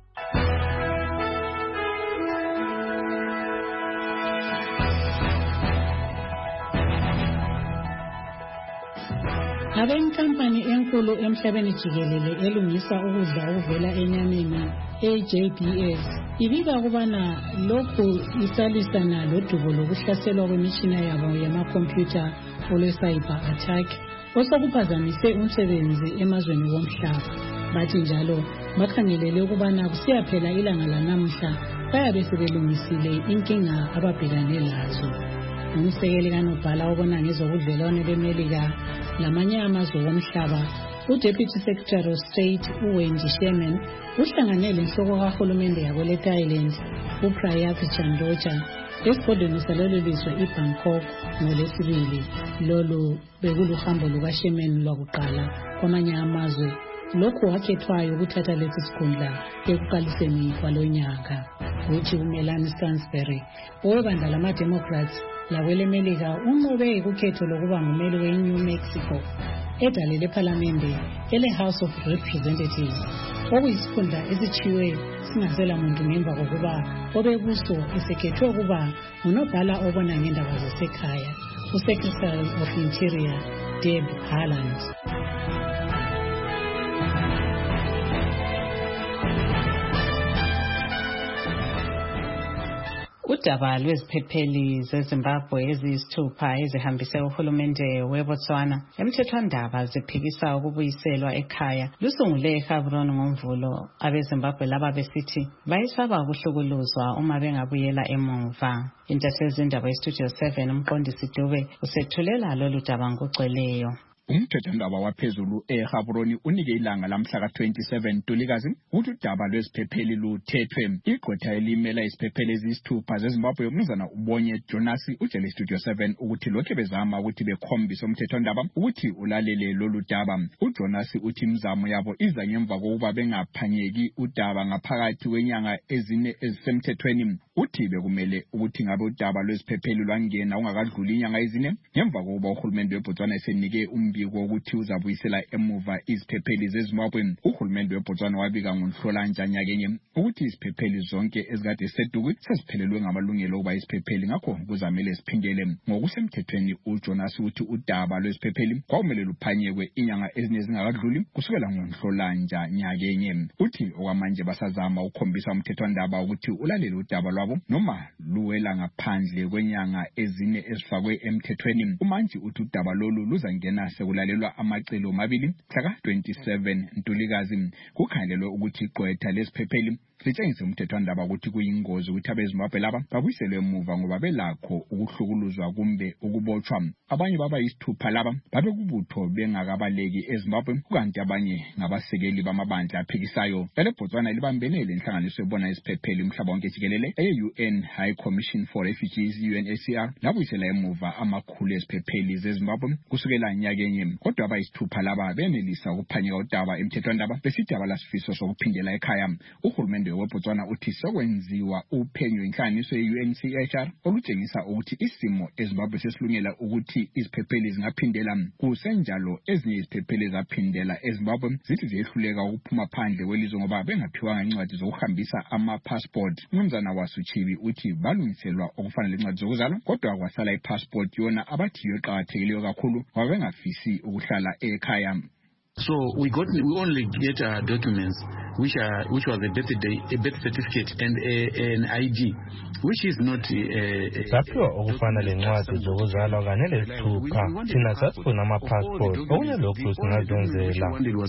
Abenkampani enkulu emhlabeni jikelele elungisa ukudla okuvela enyameni AJBS ibika kubana lokhu isalisana lodubo lokuhlaselwa kwemitshina yabo yamakhompyutha olwe-cyber attack osokuphazamise umsebenzi emazweni womhlaba. Bathi njalo bakhangelele ukubana kusiyaphela ilanga lanamhla bayabe sebelungisile inkinga ababhekane lazo. Umsekeli kanobhala obona ngezobudlelwane beMelika lamanye amazwe womhlaba, uDeputy Secretary of State uWendy Sherman uhlanganele inhloko kahulumende yakwele Thailand uPrayut Chan-o-cha esigodlweni salolu lizwe iBangkok ngoLwesibili. Lolu bekuluhambo lukaSherman lwakuqala kwamanye amazwe, lokhu wakhethwayo ukuthatha lesi sikhundla ekuqaliseni kwalonyaka. Uthi uMelanie Stansbury owebandla lama-Democrats lakwele Melika unqobe ukhetho lokuba ngumeli we-New Mexico edalele ephalamende ele-House of Representatives, okuyisikhundla esithiwe singasela muntu ngemva kokuba obekuso esekhethwe ukuba ngunobhala obona ngendaba zasekhaya, uSecretary of Interior Deb Haaland. Udaba lweziphepheli zeZimbabwe eziyisithupha ezihambise uhulumende weBotswana emthethwandaba ziphikisa ukubuyiselwa ekhaya lusungule eGaborone ngoMvulo. AbeZimbabwe laba besithi bayisaba ukuhlukuluzwa uma bengabuyela emuva. Intatheli zindaba yeStudio 7 umqondisi Dube usethulela lolu daba ngokugcweleyo. Umthethwandaba waphezulu eGaborone unike ilanga lamhla ka-27 Ntulikazi ukuthi udaba lweziphepheli luthethwe. Igqwetha elimela iziphepheli eziyisithupha zeZimbabwe umnumzana uBonye Jonas utshele iStudio 7 ukuthi lokhu bezama ukuthi bekhombise umthethwandaba ukuthi ulalele lolu daba. uJonas uthi imizamo yabo iza ngemva kokuba bengaphanyeki udaba ngaphakathi kwenyanga ezine ezisemthethweni. Uthi bekumele ukuthi ngabe udaba lweziphepheli lwangena ungakadluli inyanga ezine ngemva kokuba uhulumende weBotswana esenike umbiko ukuthi uzabuyisela emuva iziphepheli zeZimbabwe. Uhulumende weBotswana wabika ngoNhlolanja nyakenye ukuthi iziphepheli zonke ezikade seduku seziphelelwe ngamalungelo okuba iziphepheli, ngakho kuzamele siphindele ngokusemthethweni. uJonas uthi udaba lweziphepheli kwamele luphanyekwe inyanga ezine zingakadluli kusukela ngoNhlolanja nyakenye. Uthi okwamanje basazama ukukhombisa umthethwandaba ukuthi ulalele udaba lwabo noma luwela ngaphandle kwenyanga ezine ezifakwe emthethweni. Umanje uthi udaba lolu luzangena sekulalelwa amacelo amabili mhla ka-27 Ntulikazi. Kukhangelelwe ukuthi igqwetha lesiphepheli litshengise umthethwandaba ukuthi kuyingozi ukuthi abeZimbabwe laba babuyiselwe emuva ngoba belakho ukuhlukuluzwa kumbe ukubotshwa. Abanye baba yisithupha laba babekubutho bengakabaleki eZimbabwe, kukanti abanye ngabasekeli bamabandla aphikisayo. ELeBotswana libambene lenhlanganiso ebona iziphepheli umhlaba wonke jikelele eye-UN High Commission for Refugees UNHCR labuyisela emuva amakhulu eziphepheli zeZimbabwe kusukela nyakenye. Kodwa abayisithupha laba benelisa ukuphanyeka udaba emthethwandaba besithi abalasifiso sokuphindela ekhaya. Uhulumende weBotswana uthi sokwenziwa uphenyo inhlanganiso ye-UNHCR olutshengisa ukuthi isimo eZimbabwe sesilungela ukuthi iziphepheli zingaphindela. Kusenjalo ezinye iziphepheli zaphindela eZimbabwe zithi ziyehluleka ukuphuma phandle kwelizwe ngoba bengaphiwanga incwadi zokuhambisa ama-passport. Umnumzana Wasuchibi uthi balungiselwa okufanele incwadi zokuzalwa kodwa kwasala i-passport yona abathi yoqakathekileyo kakhulu ngoba bengafisi ukuhlala ekhaya. So we only get documents which was a birth certificate and an ID, which is not saphiwa okufana lencwadi zokuzalwa kanye lesithupha. Thina sasifuna ama-passport okunye lokhu singazenzela.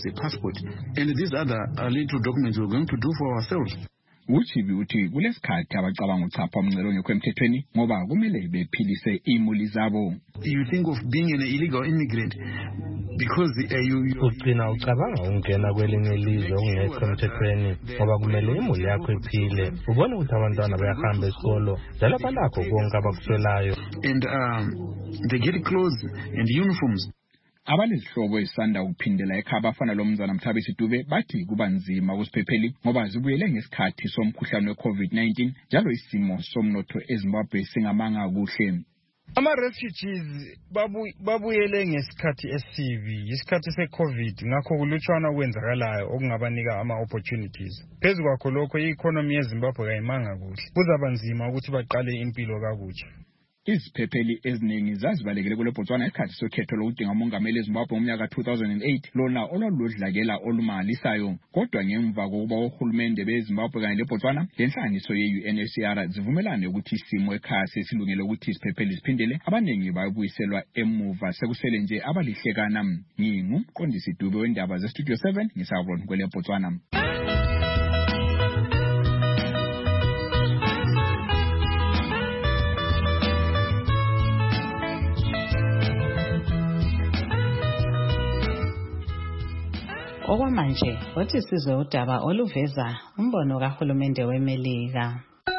And these other little documents we're going to do for ourselves. uChibi uthi kulesikhathi abacabanga uchapha umncelo ongekho emthethweni ngoba kumele bephilise imuli zabo. You think of being an illegal immigrant because ugcina ucabanga ungena kwelinye ilizwe ongekho emthethweni ngoba kumele imuli yakho iphile. Ubona ukuthi abantwana bayahamba esikolo njalo balakho konke abakuswelayo. And they get clothes and uniforms. Abalezihlobo esanda ukuphindela ekhaya abafana lomnumzana Mthabisi Dube bathi kuba nzima kusiphepheli ngoba zibuyele ngesikhathi somkhuhlane we-COVID-19 njalo isimo somnotho eZimbabwe singamanga kuhle. Ama-refugees babuyele ngesikhathi esibi, isikhathi se-COVID, ngakho kulutshwana okwenzakalayo okungabanika ama-opportunities. Phezu kwakho lokho, i-economy yeZimbabwe kayimanga kuhle. Kuzaba nzima ukuthi baqale impilo kakutsha. Iziphepheli eziningi zazibalekele kule Botswana isikhathi sokhetho lokudinga umongameli eZimbabwe ngomnyaka 2008 lona olwaludlakela olumalisayo. Kodwa ngemva kokuba ohulumende beZimbabwe kanye leBotswana lenhlanganiso ye-UNHCR zivumelane ukuthi isimo ekhaya sesilungele ukuthi iziphepheli ziphindele, abaningi babuyiselwa emuva sekusele nje abalihlekana. Ngingumqondisi Dube wendaba ze-Studio 7 ngisabona kwele Botswana. Okwamanje othi sizwe udaba oluveza umbono kahulumende weMelika.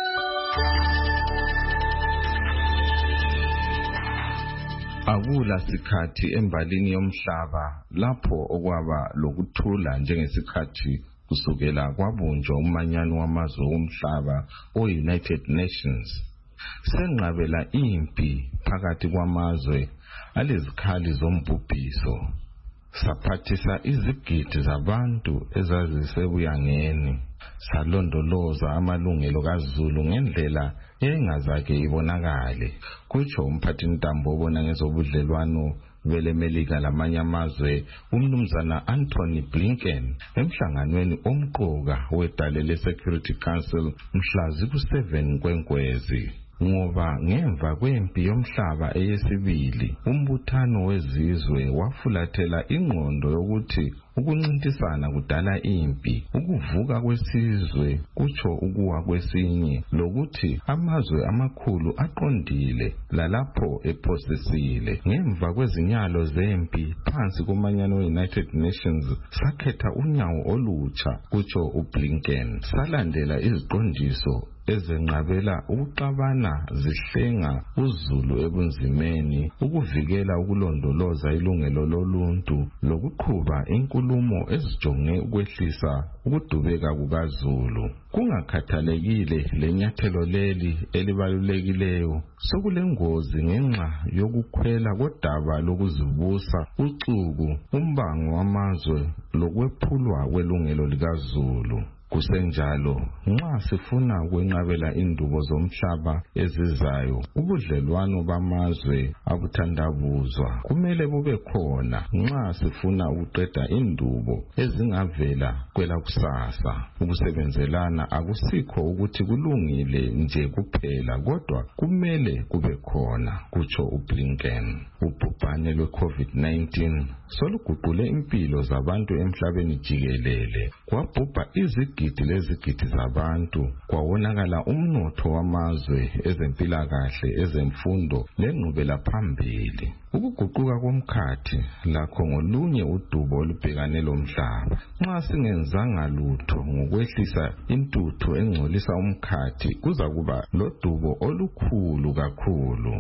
Akula sikhathi embalini yomhlaba lapho okwaba lokuthula njengesikhathi kusukela kwabunjwa umanyano wamazwe omhlaba o-United Nations. Senqabela impi phakathi kwamazwe alezikhali zombubhiso. Saphathisa izigidi zabantu ezazisebuyangeni, salondoloza amalungelo kaZulu ngendlela engazake ibonakale. Kutsho umphathintambo obona ngezobudlelwano beleMelika lamanye amazwe umnumzana Anthony Blinken emhlanganweni omqoka wedale le-Security Council mhla ziku-7 kweNkwezi. Ngoba ngemva kwempi yomhlaba eyesibili umbuthano wezizwe wafulathela ingqondo yokuthi ukuncintisana kudala impi, ukuvuka kwesizwe kutsho ukuwa kwesinye, lokuthi amazwe amakhulu aqondile lalapho ephosisile. Ngemva kwezinyalo zempi phansi komanyano we-United Nations sakhetha unyawo olutsha, kutsho uBlinken. Salandela iziqondiso ezenqabela ukuxabana zihlenga uZulu ebunzimeni, ukuvikela ukulondoloza ilungelo loluntu, lokuqhuba inkulumo ezijonge ukwehlisa ukudubeka kukaZulu. Kungakhathalekile lenyathelo leli elibalulekileyo, sokulengozi ngenxa yokukhwela kodaba lokuzibusa ucuku, umbango wamazwe lokwephulwa kwelungelo likaZulu. Kusenjalo, nxa sifuna ukwenqabela indubo zomhlaba ezizayo, ubudlelwano bamazwe abuthandabuzwa kumele bube khona nxa sifuna ukuqeda indubo ezingavela kwelakusasa. Ukusebenzelana akusikho ukuthi kulungile nje kuphela, kodwa kumele kube khona, kutsho uBlinken. Ubhubhane lwe-COVID-19 soluguqule impilo zabantu emhlabeni jikelele. Kwabhubha izigidi lezigidi zabantu, kwawonakala umnotho wamazwe, ezempilakahle, ezemfundo lenqubela phambili. Ukuguquka komkhathi lakho ngolunye udubo olubhekane lomhlaba. Nxa singenzanga lutho ngokwehlisa intuthu engcolisa umkhathi, kuza kuba lodubo olukhulu kakhulu.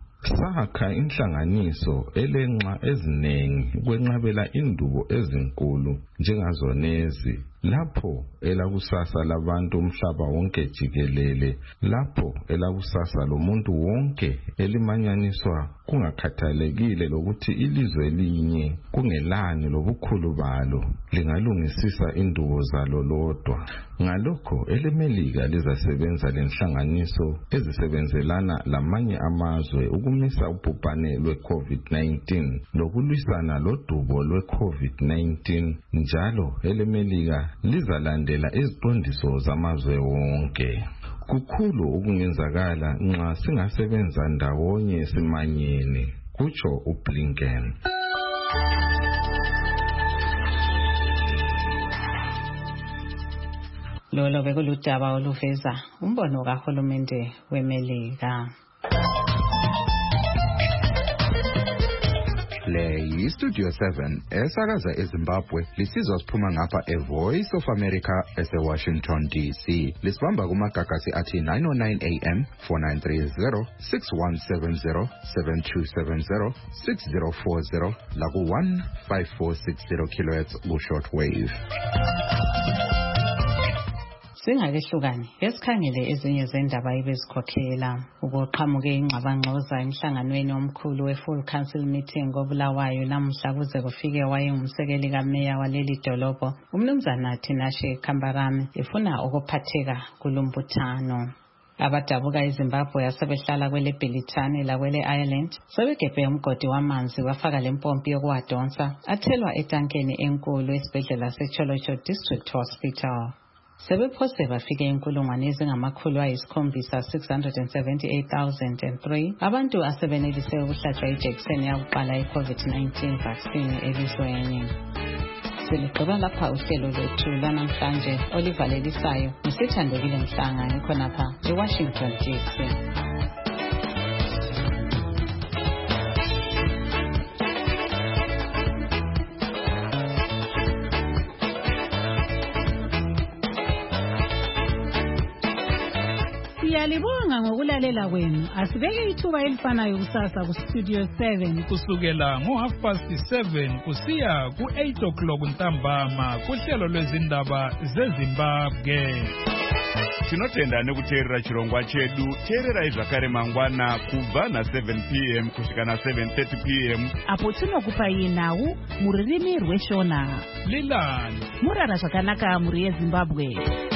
Sakha inhlanganiso elenxa ezinengi ukwenqabela indubo ezinkulu njengazonezi, lapho elakusasa labantu umhlaba wonke jikelele, lapho elakusasa lomuntu wonke elimanyaniswa kungakhathalekile lokuthi ilizwe linye kungelani lobukhulu balo lingalungisisa indubo zalo lodwa. Ngalokho eleMelika lizasebenza lenhlanganiso ezisebenzelana lamanye amazwe ukumisa ubhubhane lwe-COVID-19 lokulwisana lodubo lwe-COVID-19. Njalo eleMelika lizalandela iziqondiso zamazwe wonke. Kukhulu okungenzakala nxa singasebenza ndawonye simanyene, kutsho uBlinken. Lolo bekuludaba oluveza umbono kahulumende weMelika. Le yi-Studio 7 esakaza eZimbabwe lisizwa siphuma ngapha eVoice of America ese-Washington DC. Lisibamba kumagagasi athi 909 AM, 4930, 6170, 7270, 6040 laku-15460 kHz ku-shortwave. Singakehlukani esikhangele ezinye zendaba ebezikhokhela. Ukuqhamuke ingxabangxoza emhlanganweni omkhulu we-Full Council meeting koBulawayo namuhla kuze kufike wayengumsekeli kameya waleli dolobho uMnumzana Tinashe Kambarami efuna ukuphatheka kulombuthano. Abadabuka eZimbabwe asebehlala kwele Bhelithani lakwele Ireland sebegebhe umgodi wamanzi wafaka lempompi yokuwadonsa athelwa etankeni enkulu esibhedlela seCholocho District Hospital. Sebephose bafike inkulungwane ezingamakhulu ayisikhombiza 678,003 abantu asebenelise ukuhlatshwa ijekiseni yakuqala i-COVID-19 vaccine elizweni. Siligqiba lapha uhlelo lwethu lwanamhlanje olivalelisayo ngisithandekile Mhlanga ngikhonapha eWashington DC. Siyalibonga ngokulalela kwenu. Asibeke ithuba elifanayo kusasa ku Studio 7 kusukela ngo7:30 kusiya ku8 ntambama kuhlelo lwezindaba zeZimbabwe. Tinotenda nekuteerera chirongwa chedu. Teerera zvakare mangwana kubva na7 p.m. kusvika na7:30 p.m. apo tinokupai nhau mururimi rweShona. Lilani murara zvakanaka muri yeZimbabwe.